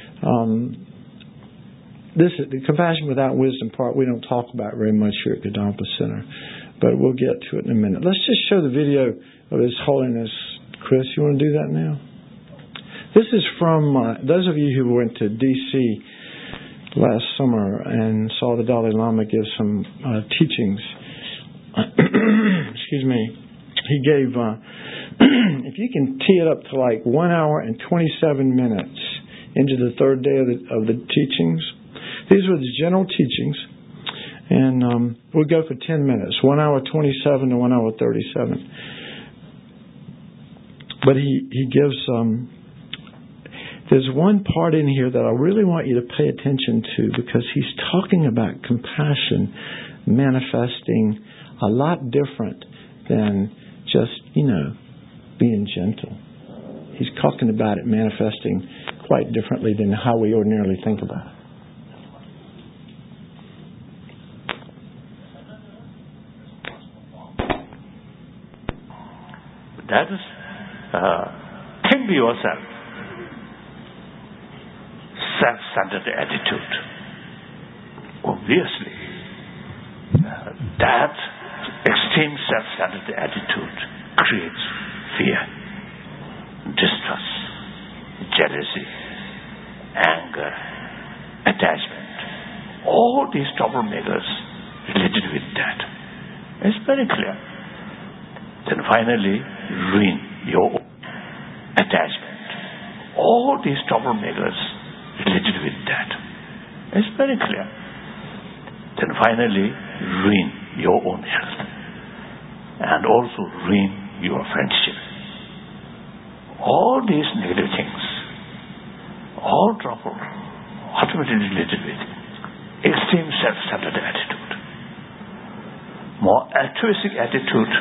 this is the compassion without wisdom part we don't talk about very much here at Kadampa Center, but we'll get to it in a minute. Let's just show the video of His Holiness. Chris, you want to do that now? This is from those of you who went to D.C. last summer and saw the Dalai Lama give some teachings. Excuse me. He gave, if you can tee it up to like 1 hour and 27 minutes into the third day of the teachings. These were the general teachings, and we'll go for 10 minutes, 1 hour 27 to 1 hour 37. But he gives, there's one part in here that I really want you to pay attention to, because he's talking about compassion manifesting a lot different than just, being gentle. He's talking about it manifesting quite differently than how we ordinarily think about it. That is, think to yourself, self-centered attitude. Obviously, that extreme self-centered attitude creates fear, distrust, jealousy, anger, attachment. All these troublemakers related with that. It's very clear. Then finally, ruin your own attachment. All these troublemakers related with that. It's very clear. Then finally, ruin your own health, and also ruin your friendship. All these negative things, all trouble, ultimately related with extreme self-centered attitude. More altruistic attitude,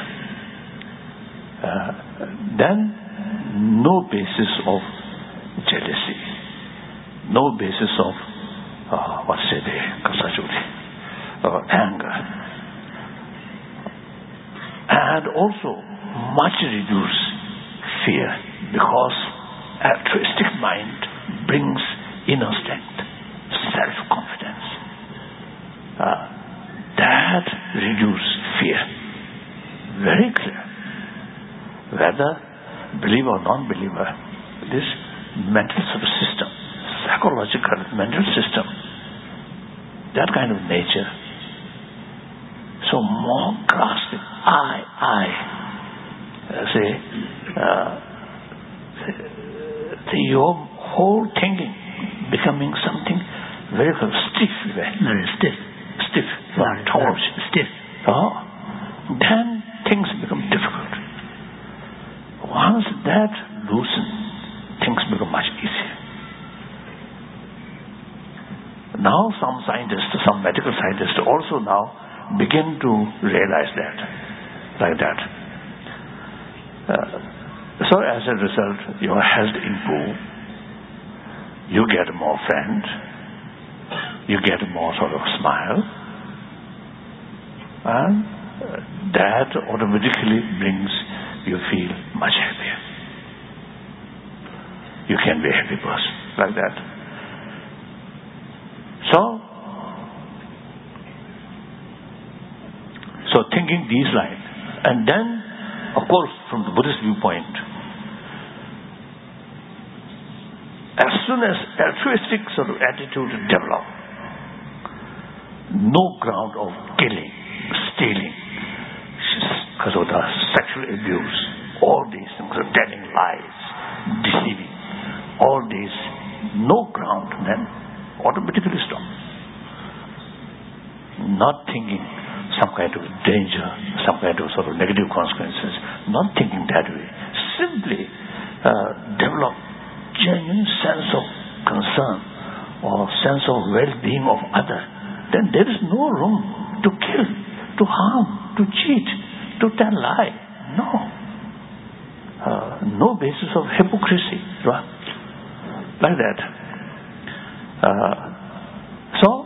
then no basis of jealousy, no basis of anger, and also much reduce fear, because altruistic mind brings inner strength, self-confidence. That reduce fear. Very clear. Whether believer or non-believer, this mental system, psychological mental system, that kind of nature, so more grasping, your whole thinking becoming something very stiff, stiff, then things become difficult. Once that loosens, things become much easier. Now some scientists, some medical scientists also now begin to realize that, like that. So as a result, your health improves. You get more friends. You get more sort of smile. And that automatically brings you feel much happier. You can be a happy person like that. So thinking these lines, and then, of course, from the Buddhist viewpoint, as soon as altruistic sort of attitude develops, no ground of killing, stealing, because of the sexual abuse, all these things, telling lies, deceiving, all these, no ground, then automatically stop. Not thinking some kind of danger, some kind of sort of negative consequences, not thinking that way. Simply develop genuine sense of concern or sense of well-being of others. Then there is no room to kill, to harm, to cheat, to tell lie. No. No basis of hypocrisy. Right? Like that. So,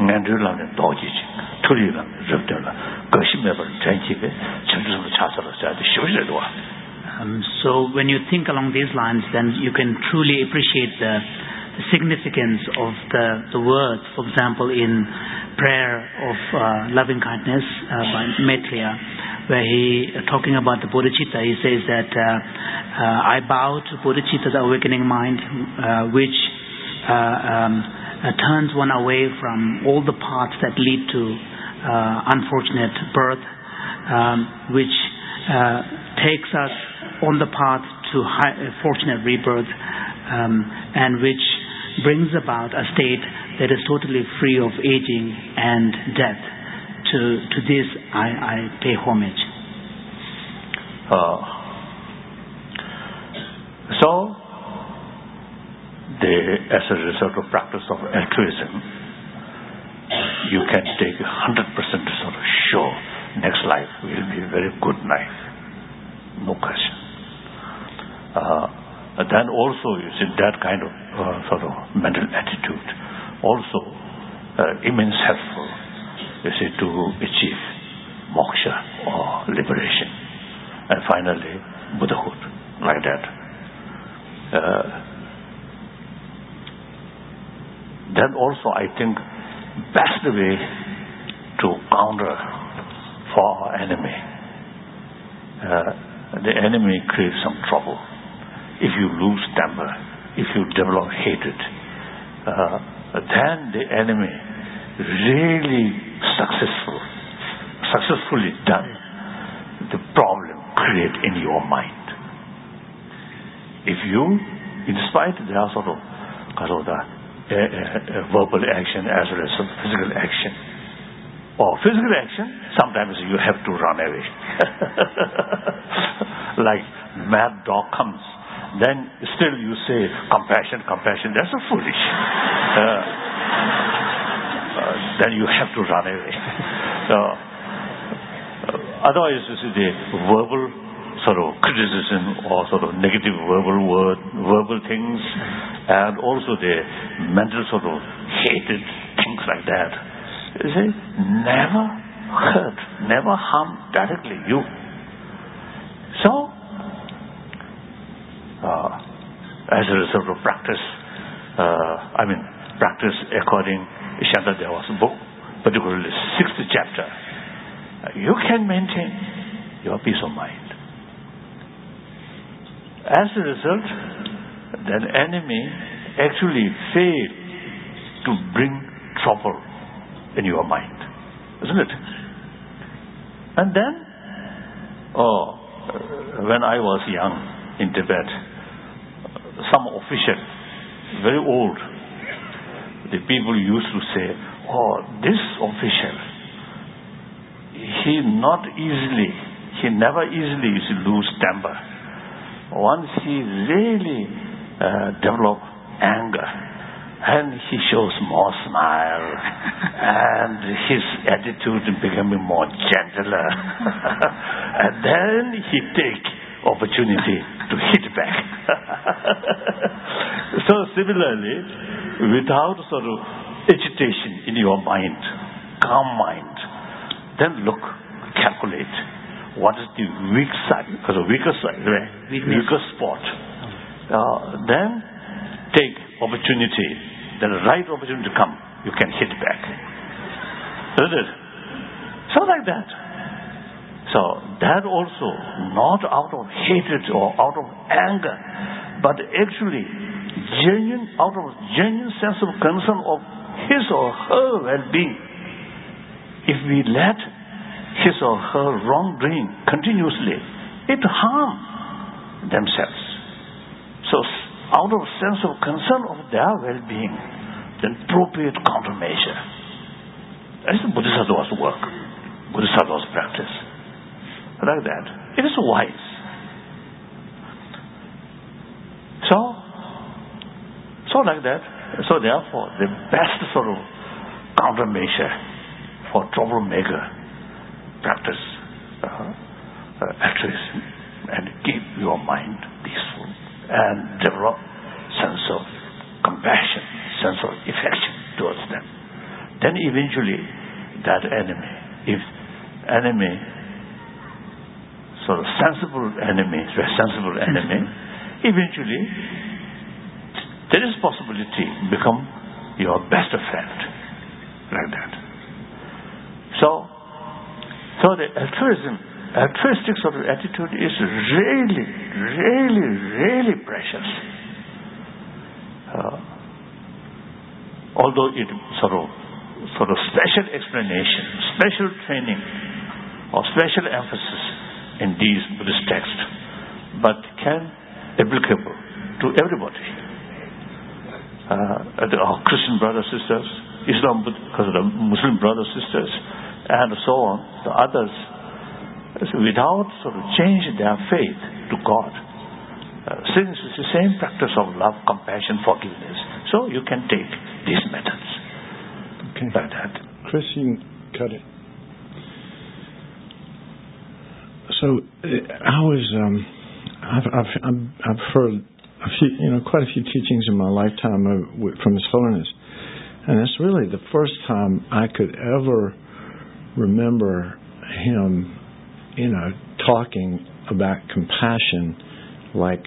so when you think along these lines, then you can truly appreciate the significance of the words. For example, in prayer of loving kindness by Maitreya, where he talking about the bodhicitta, he says that I bow to bodhicitta, the awakening mind, which turns one away from all the paths that lead to unfortunate birth, which takes us on the path to fortunate rebirth, and which brings about a state that is totally free of aging and death. To this I pay homage. So, as a result of practice of altruism, you can take 100% sort of sure next life will be a very good life. No question. Then also, you see, that kind of sort of mental attitude also immense helpful, you see, to achieve moksha or liberation, and finally Buddhahood, like that. Then also, I think, best way to counter for our enemy. The enemy creates some trouble. If you lose temper, if you develop hatred, then the enemy really successfully done the problem create in your mind. If you, in spite of the sort of verbal action as well as physical action, or physical action, sometimes you have to run away. Like mad dog comes, then still you say compassion, that's a foolish. Then you have to run away. Otherwise, you see, the verbal sort of criticism or sort of negative verbal things, and also the mental sort of hated things like that, you see, never hurt, never harm directly you. So, as a result of practice, practice according to Shantadeva's book, particularly 6th chapter, you can maintain your peace of mind. As a result, the enemy actually failed to bring trouble in your mind, isn't it? And then, when I was young in Tibet, some official, very old, the people used to say, this official, he never easily lose temper. Once he really develop anger, and he shows more smile, and his attitude becoming more gentler, and then he take opportunity to hit back. So similarly, without sort of agitation in your mind, calm mind, then look, calculate what is the weak side, the weaker side, right? Weaker spot. Then take opportunity, the right opportunity to come, you can hit back. Isn't it? So like that. So that also not out of hatred or out of anger, but actually out of genuine sense of concern of his or her well-being. If we let his or her wrongdoing continuously, it harms themselves. So out of sense of concern of their well-being, then appropriate countermeasure. That's the Bodhisattva's work, Bodhisattva's practice. Like that. It is wise. So like that. So therefore, the best sort of countermeasure for troublemaker practice, practice, and keep your mind peaceful and develop sense of compassion, sense of affection towards them. Then eventually, that enemy, if enemy, sort of sensible enemy, eventually there is possibility become your best friend, like that. So the altruistic sort of attitude is really precious. Although it sort of special explanation, special training, or special emphasis in these Buddhist texts, but can applicable to everybody. Our Christian brothers, sisters, Islam, because of the Muslim brothers, sisters, and so on, the others, without sort of change their faith to God. Since it's the same practice of love, compassion, forgiveness, so you can take these methods. Okay. Like that. Chris, you can cut it. So I've heard a few, quite a few teachings in my lifetime from His Holiness, and it's really the first time I could ever remember him, talking about compassion like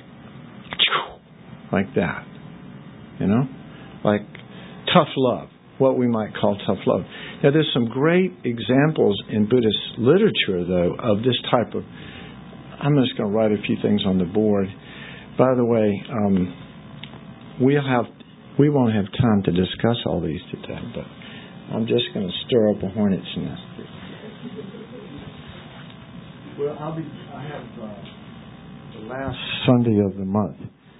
that, like tough love, what we might call tough love. Now, there's some great examples in Buddhist literature, though, of this type of. I'm just going to write a few things on the board. By the way, we won't have time to discuss all these today, but I'm just going to stir up a hornet's nest. Well, I have the last Sunday of the month.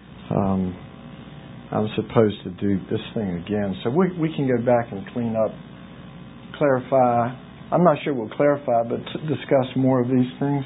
I'm supposed to do this thing again, so we can go back and clean up, clarify. I'm not sure we'll clarify, but discuss more of these things.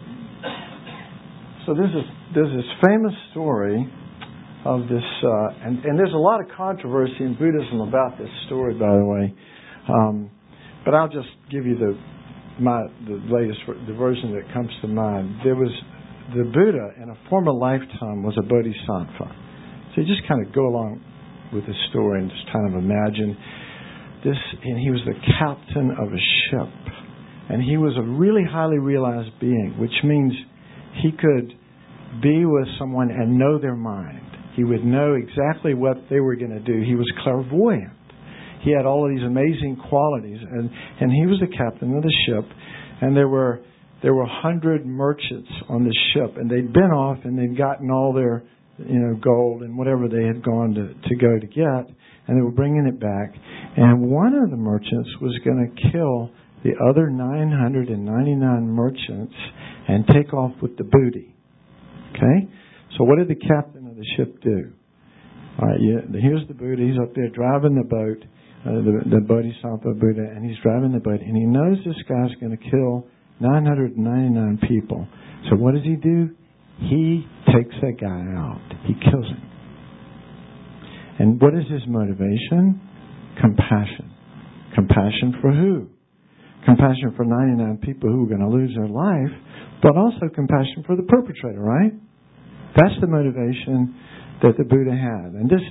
So there's this famous story of this, and there's a lot of controversy in Buddhism about this story, by the way. But I'll just give you the version that comes to mind. There was the Buddha in a former lifetime was a bodhisattva. So you just kind of go along with the story and just kind of imagine this. And he was the captain of a ship, and he was a really highly realized being, which means he could be with someone and know their mind. He would know exactly what they were going to do. He was clairvoyant. He had all of these amazing qualities, and he was the captain of the ship. And there were 100 merchants on the ship, and they'd been off and they'd gotten all their gold and whatever they had gone to go to get, and they were bringing it back. And one of the merchants was going to kill the other 999 merchants and take off with the booty. Okay? So what did the captain of the ship do? All right, here's the Buddha. He's up there driving the boat, the Bodhisattva Buddha, and he's driving the boat, and he knows this guy's going to kill 999 people. So what does he do? He takes that guy out. He kills him. And what is his motivation? Compassion. Compassion for who? compassion for 99 people who were going to lose their life, but also compassion for the perpetrator, right? That's the motivation that the Buddha had. And this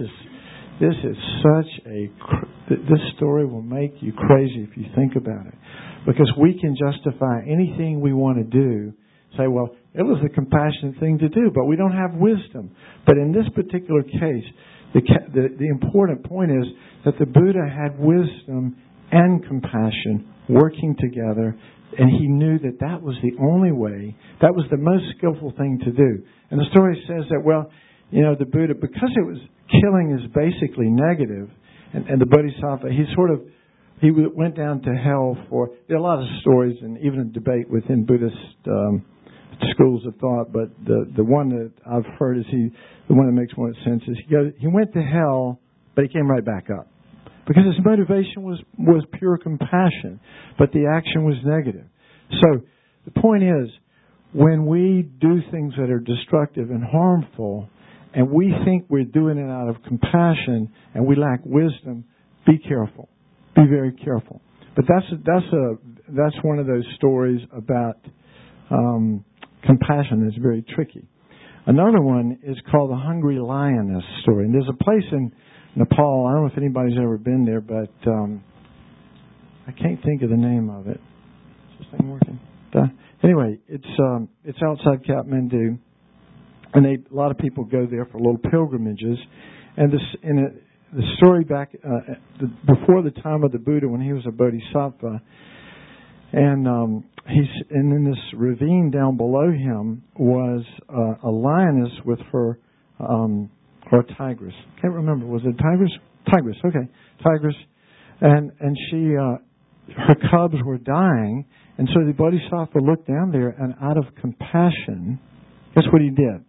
story will make you crazy if you think about it. Because we can justify anything we want to do, say, well, it was a compassionate thing to do, but we don't have wisdom. But in this particular case, the important point is that the Buddha had wisdom and compassion working together, and he knew that that was the only way, that was the most skillful thing to do. And the story says that, well, the Buddha, because it was killing is basically negative, and the Bodhisattva, he went down to hell for, there are a lot of stories and even a debate within Buddhist schools of thought, but the one that I've heard is the one that makes more sense is he went to hell, but he came right back up. Because his motivation was pure compassion, but the action was negative. So the point is, when we do things that are destructive and harmful, and we think we're doing it out of compassion, and we lack wisdom, be careful. Be very careful. But that's one of those stories about compassion that's very tricky. Another one is called the Hungry Lioness story. And there's a place in Nepal, I don't know if anybody's ever been there, but I can't think of the name of it. Is this thing working? Anyway, it's outside Kathmandu, and a lot of people go there for little pilgrimages. And the story back before the time of the Buddha, when he was a bodhisattva, and in this ravine down below him was a lioness with her. Or a tigress. Can't remember. Was it a tigress? Tigress, okay. Tigress. And she, her cubs were dying. And so the Bodhisattva looked down there, and out of compassion, guess what he did?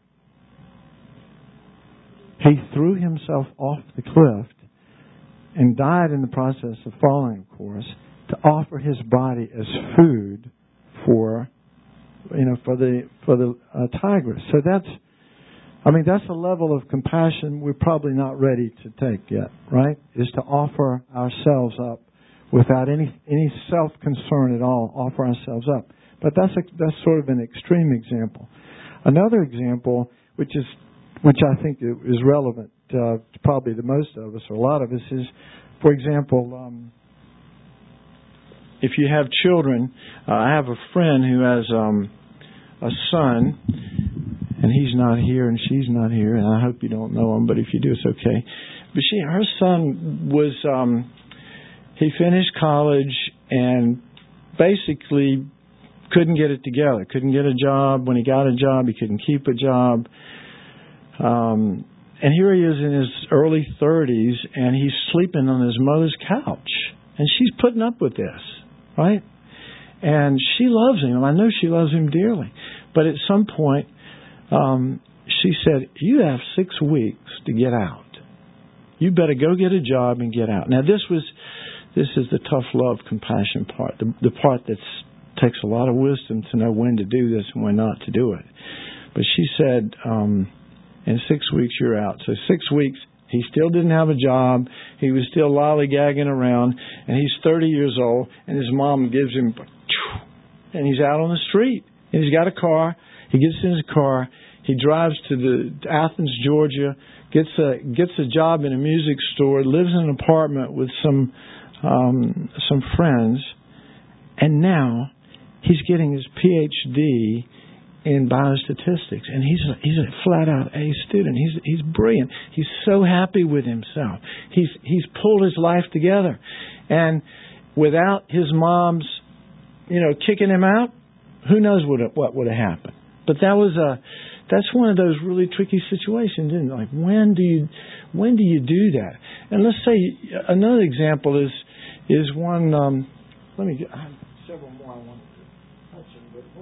He threw himself off the cliff and died in the process of falling, of course, to offer his body as food for the tigress. So that's a level of compassion we're probably not ready to take yet, right? Is to offer ourselves up without any self-concern at all, offer ourselves up. But that's sort of an extreme example. Another example, which I think is relevant to probably the most of us, or a lot of us, is, for example, if you have children, I have a friend who has a son, and he's not here, and she's not here, and I hope you don't know him, but if you do, it's okay. But her son was, he finished college and basically couldn't get it together, couldn't get a job. When he got a job, he couldn't keep a job. And here he is in his early 30s, and he's sleeping on his mother's couch. And she's putting up with this, right? And she loves him. I know she loves him dearly. But at some point, she said, you have 6 weeks to get out. You better go get a job and get out. Now, this is the tough love, compassion part, the part that takes a lot of wisdom to know when to do this and when not to do it. But she said, in 6 weeks, you're out. So 6 weeks, he still didn't have a job. He was still lollygagging around, and he's 30 years old, and his mom gives him, and he's out on the street. And he's got a car. He gets in his car. He drives to Athens, Georgia, gets a job in a music store, lives in an apartment with some friends, and now he's getting his PhD in biostatistics, and he's a flat out A student. He's brilliant. He's so happy with himself. He's pulled his life together, and without his mom's kicking him out, who knows what would have happened. But that's one of those really tricky situations, isn't it? Like, when do you do that? And let's say another example is one. I have several more I want to touch on, but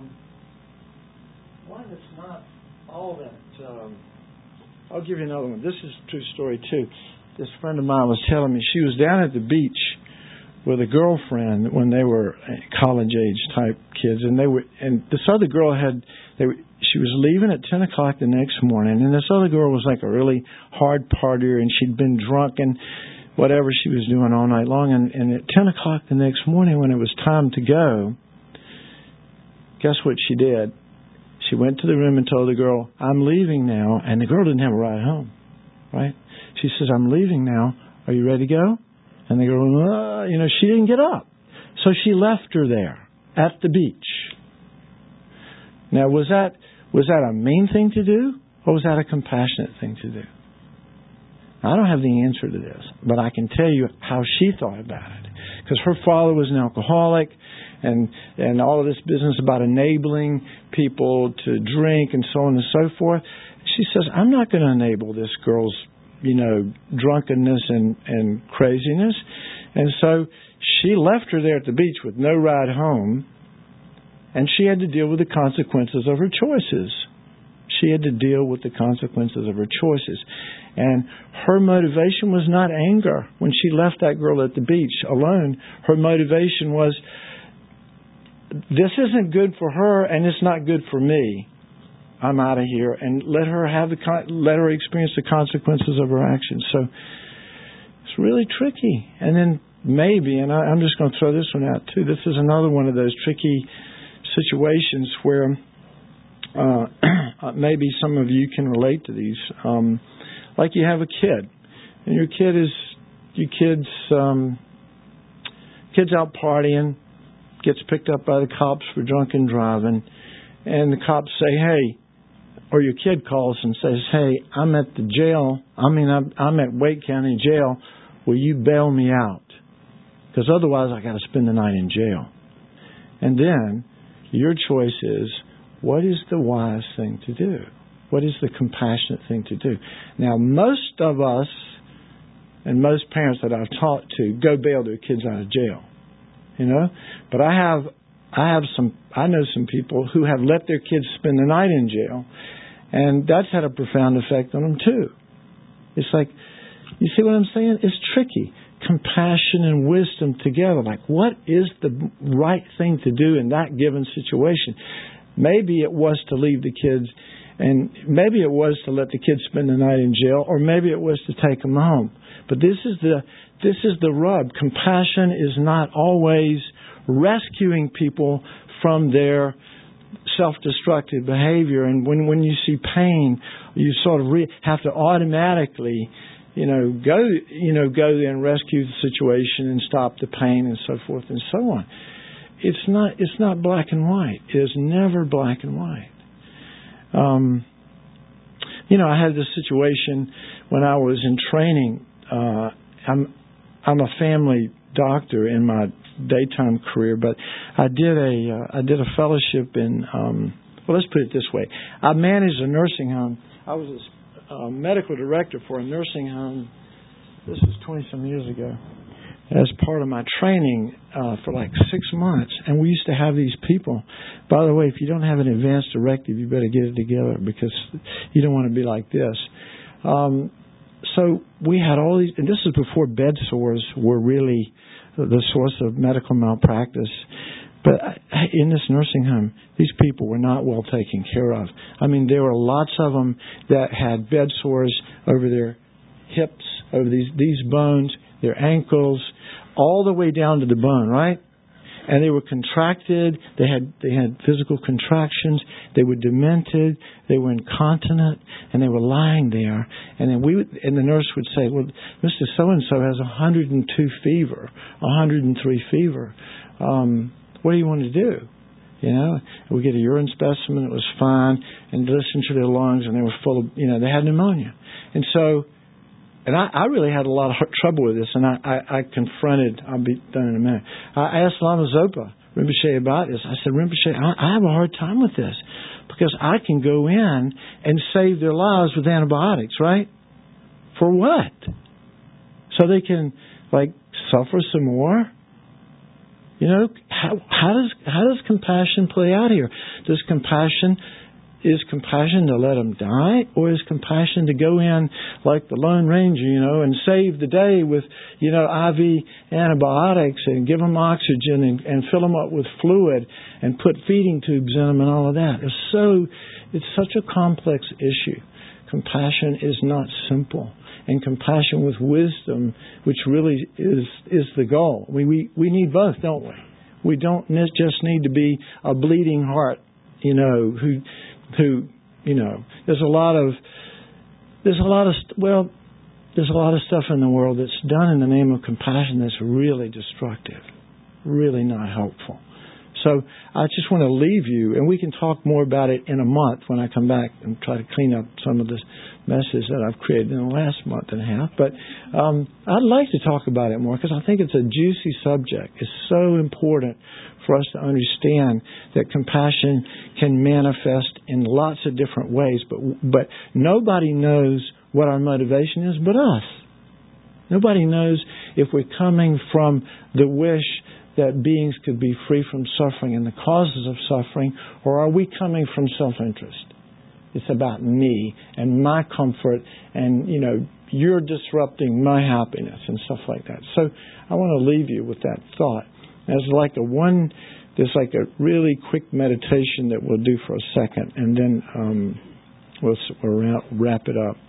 one that's not all that. I'll give you another one. This is a true story too. This friend of mine was telling me she was down at the beach with a girlfriend when they were college age type kids, and this other girl she was leaving at 10 o'clock the next morning, and this other girl was like a really hard partier, and she'd been drunk, and whatever she was doing all night long. And at 10 o'clock the next morning when it was time to go, guess what she did? She went to the room and told the girl, I'm leaving now. And the girl didn't have a ride home, right? She says, I'm leaving now. Are you ready to go? And the girl, she didn't get up. So she left her there at the beach. Now, was that a mean thing to do? Or was that a compassionate thing to do? I don't have the answer to this, but I can tell you how she thought about it. Because her father was an alcoholic, and all of this business about enabling people to drink and so on and so forth. She says, I'm not going to enable this girl's, drunkenness and craziness. And so she left her there at the beach with no ride home, and she had to deal with the consequences of her choices. She had to deal with the consequences of her choices. And her motivation was not anger. When she left that girl at the beach alone, her motivation was, this isn't good for her and it's not good for me. I'm out of here. And let her experience the consequences of her actions. So it's really tricky. And then maybe, and I'm just going to throw this one out too, this is another one of those tricky situations where maybe some of you can relate to these. Like you have a kid, and your kid's out partying, gets picked up by the cops for drunken driving, and the cops say, hey, or your kid calls and says, hey, I'm at the jail. I'm at Wake County Jail. Will you bail me out? Because otherwise I got to spend the night in jail. And then your choice is, what is the wise thing to do? What is the compassionate thing to do? Now, most of us and most parents that I've talked to go bail their kids out of jail, But I know some people who have let their kids spend the night in jail, and that's had a profound effect on them too. It's like, you see what I'm saying? It's tricky. Compassion and wisdom together. Like, what is the right thing to do in that given situation? Maybe it was to leave the kids, and maybe it was to let the kids spend the night in jail, or maybe it was to take them home. But this is the rub. Compassion is not always rescuing people from their self-destructive behavior. And when you see pain, you sort of have to automatically, go there and rescue the situation and stop the pain and so forth and so on. It's not black and white. It is never black and white. I had this situation when I was in training. I'm a family doctor in my daytime career, but I did a fellowship in. Let's put it this way: I managed a nursing home. I was a medical director for a nursing home. This was 20-some years ago. As part of my training for like 6 months. And we used to have these people. By the way, if you don't have an advance directive, you better get it together because you don't want to be like this. So we had all these, and this is before bed sores were really the source of medical malpractice. But in this nursing home, these people were not well taken care of. I mean, there were lots of them that had bed sores over their hips, over these bones, their ankles, all the way down to the bone, right? And they were contracted. They had physical contractions. They were demented. They were incontinent, and they were lying there. And then the nurse would say, "Well, Mr. So and so has 102 fever, 103 fever. What do you want to do?" We get a urine specimen. It was fine, and listen to their lungs, and they were full of, they had pneumonia, and so. And I really had a lot of trouble with this, and I confronted, I'll be done in a minute. I asked Lama Zopa Rinpoche about this. I said, Rinpoche, I have a hard time with this because I can go in and save their lives with antibiotics, right? For what? So they can, suffer some more? How does compassion play out here? Is compassion to let them die, or is compassion to go in like the Lone Ranger, and save the day with, IV antibiotics and give them oxygen and fill them up with fluid and put feeding tubes in them and all of that? It's such a complex issue. Compassion is not simple. and compassion with wisdom, which really is the goal. We need both, don't we? We don't just need to be a bleeding heart, who there's a lot of stuff in the world that's done in the name of compassion that's really destructive, really not helpful. So I just want to leave you, and we can talk more about it in a month when I come back and try to clean up some of this messes that I've created in the last month and a half. But I'd like to talk about it more because I think it's a juicy subject. It's so important for us to understand that compassion can manifest in lots of different ways, but nobody knows what our motivation is but us. Nobody knows if we're coming from the wish that beings could be free from suffering and the causes of suffering, or are we coming from self-interest? It's about me and my comfort and, you're disrupting my happiness and stuff like that. So I want to leave you with that thought. There's like a really quick meditation that we'll do for a second, and then we'll wrap it up.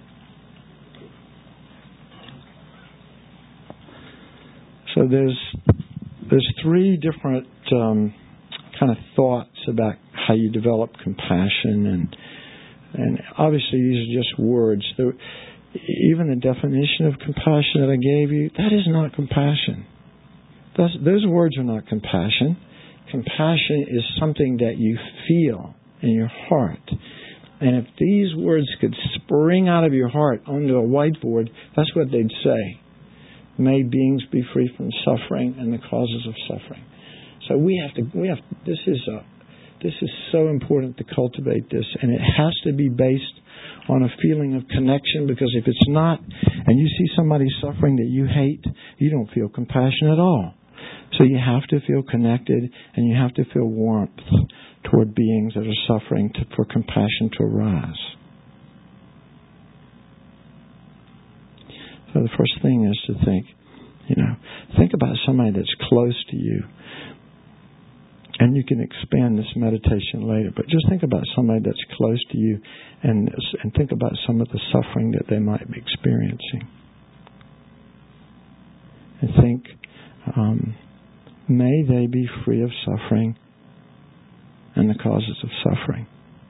So there's three different kind of thoughts about how you develop compassion, and obviously these are just words. Even the definition of compassion that I gave you, that is not compassion. Those words are not compassion. Compassion is something that you feel in your heart. And if these words could spring out of your heart onto a whiteboard, that's what they'd say. May beings be free from suffering and the causes of suffering. So this is so important to cultivate this, and it has to be based on a feeling of connection, because if it's not, and you see somebody suffering that you hate, you don't feel compassion at all. So you have to feel connected, and you have to feel warmth toward beings that are suffering for compassion to arise. So the first thing is to think about somebody that's close to you. And you can expand this meditation later, but just think about somebody that's close to you and think about some of the suffering that they might be experiencing. And think, may they be free of suffering and the causes of suffering.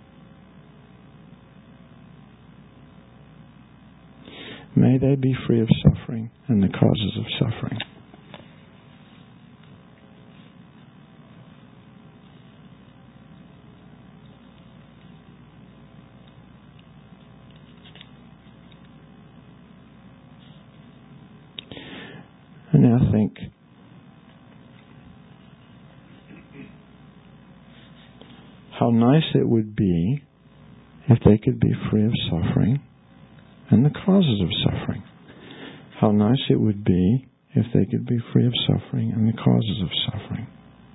May they be free of suffering and the causes of suffering. And now think, how nice it would be if they could be free of suffering and the causes of suffering. How nice it would be if they could be free of suffering and the causes of suffering.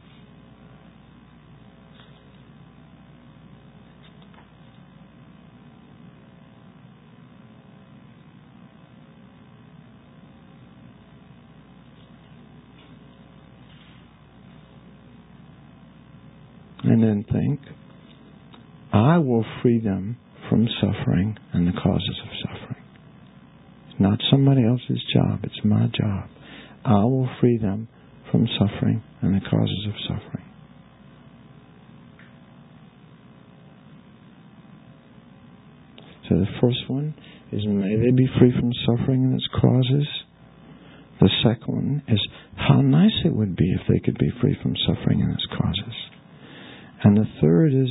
And then think, I will free them from suffering and the causes of suffering. It's not somebody else's job, it's my job. I will free them from suffering and the causes of suffering. So the first one is, may they be free from suffering and its causes. The second one is, how nice it would be if they could be free from suffering and its causes. And the third is,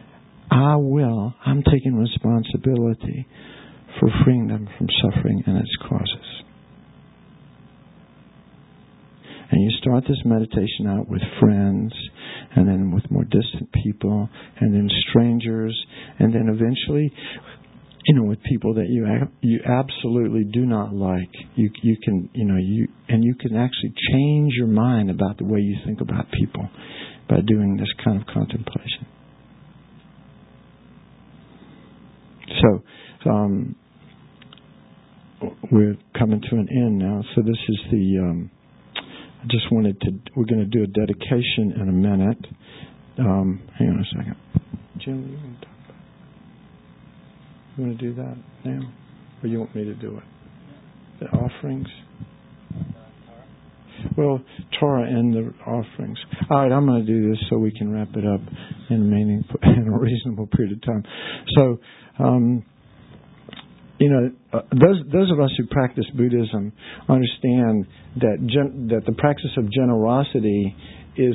I'm taking responsibility for freeing them from suffering and its causes. And you start this meditation out with friends, and then with more distant people, and then strangers, and then eventually, with people that you absolutely do not like. You can actually change your mind about the way you think about people by doing this kind of contemplation. So, we're coming to an end now. So this is we're going to do a dedication in a minute. Hang on a second. Jim, you want to talk about it? You want to do that now? Or you want me to do it? The offerings. Well, Torah and the offerings. All right, I'm going to do this so we can wrap it up in a reasonable period of time. So, those of us who practice Buddhism understand that the practice of generosity is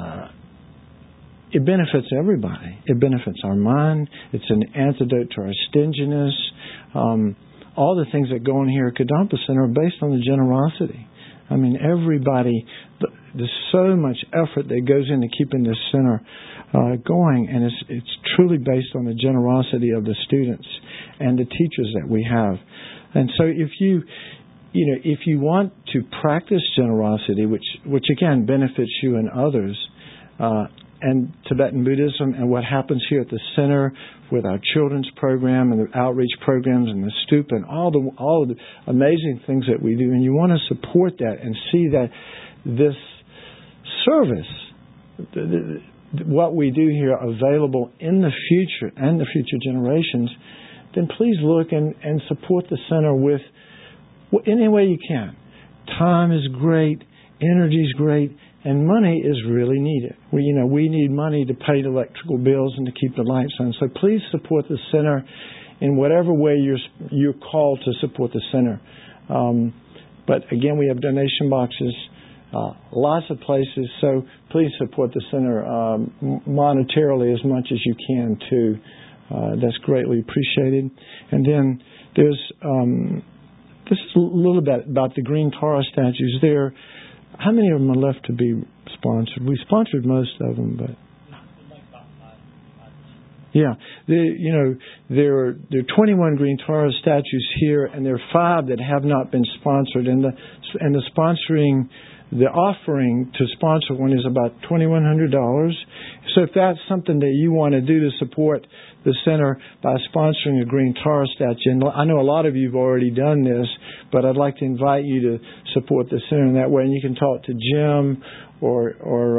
it benefits everybody. It benefits our mind. It's an antidote to our stinginess. All the things that go on here at Kadampa Center are based on the generosity. I mean, everybody, there's so much effort that goes into keeping this center going, and it's truly based on the generosity of the students and the teachers that we have. And so if you want to practice generosity, which again benefits you and others, and Tibetan Buddhism and what happens here at the center with our children's program and the outreach programs and the stupa and all of the amazing things that we do, and you want to support that and see that this service, what we do here, available in the future and the future generations, then please look and support the center with any way you can. Time is great, energy is great, and money is really needed. We need money to pay the electrical bills and to keep the lights on. So please support the center in whatever way you're called to support the center. But again, we have donation boxes, lots of places. So please support the center monetarily as much as you can too. That's greatly appreciated. And then there's this is a little bit about the green Tara statues. How many of them are left to be sponsored? We sponsored most of them, but yeah, there are 21 green Tara statues here, and there are 5 that have not been sponsored. And the offering to sponsor one is about $2,100. So if that's something that you want to do to support the center by sponsoring a green Tara statue, and I know a lot of you have already done this, but I'd like to invite you to support the center in that way. And you can talk to Jim or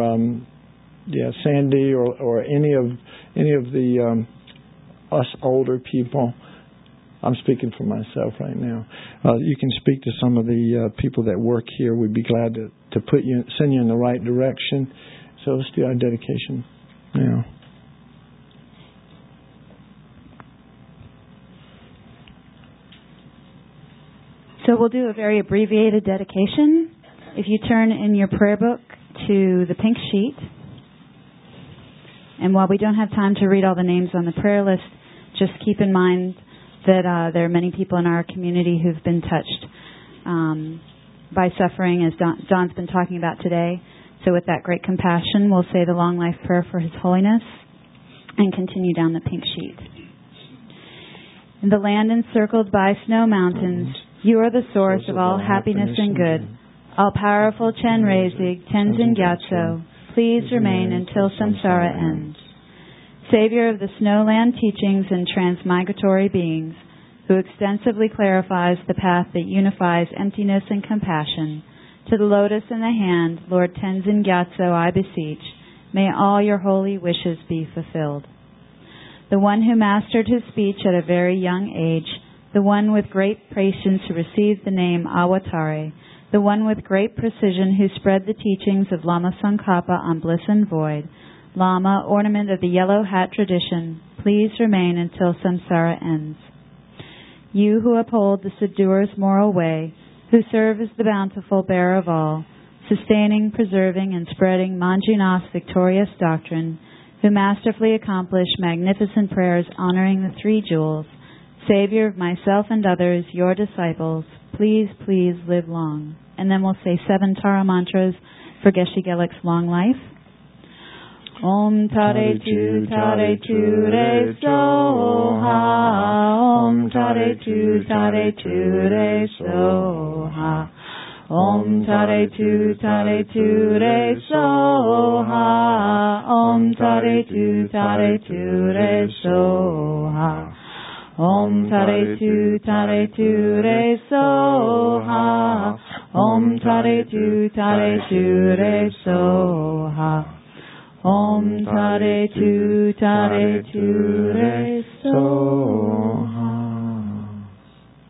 Sandy or any of the us older people. I'm speaking for myself right now. You can speak to some of the people that work here. We'd be glad to send you in the right direction. So let's do our dedication now. So we'll do a very abbreviated dedication. If you turn in your prayer book to the pink sheet, and while we don't have time to read all the names on the prayer list, just keep in mind that there are many people in our community who've been touched by suffering, as Don's been talking about today. So with that great compassion, we'll say the long life prayer for His Holiness and continue down the pink sheet. In the land encircled by snow mountains, you are the source of all happiness and good. All-powerful Chenrezig, Tenzin Gyatso, please remain until samsara ends. Savior of the snowland teachings and transmigratory beings, who extensively clarifies the path that unifies emptiness and compassion, to the lotus in the hand, Lord Tenzin Gyatso, I beseech, may all your holy wishes be fulfilled. The one who mastered his speech at a very young age, the one with great patience who received the name Awatare, the one with great precision who spread the teachings of Lama Tsongkhapa on bliss and void, Lama, ornament of the yellow hat tradition, please remain until samsara ends. You who uphold the subduer's moral way, who serve as the bountiful bearer of all, sustaining, preserving, and spreading Manjunath's victorious doctrine, who masterfully accomplish magnificent prayers honoring the 3 jewels, Savior of myself and others, your disciples, please, please live long. And then we'll say 7 Tara mantras for Geshe Geluk's long life. Om Tare Tu Tare Tu Re Soha. Om Tare Tu Tare Tu Re Soha. Om Tare Tu Tare Tu Re Soha. Om Tare Tu Tare Tu Re Soha. Om Tare Tu Tare Tu Re Soha. Om Tare Tu Tare Tu Re Soha. Om Tare Tu Tare Tu Re Soha.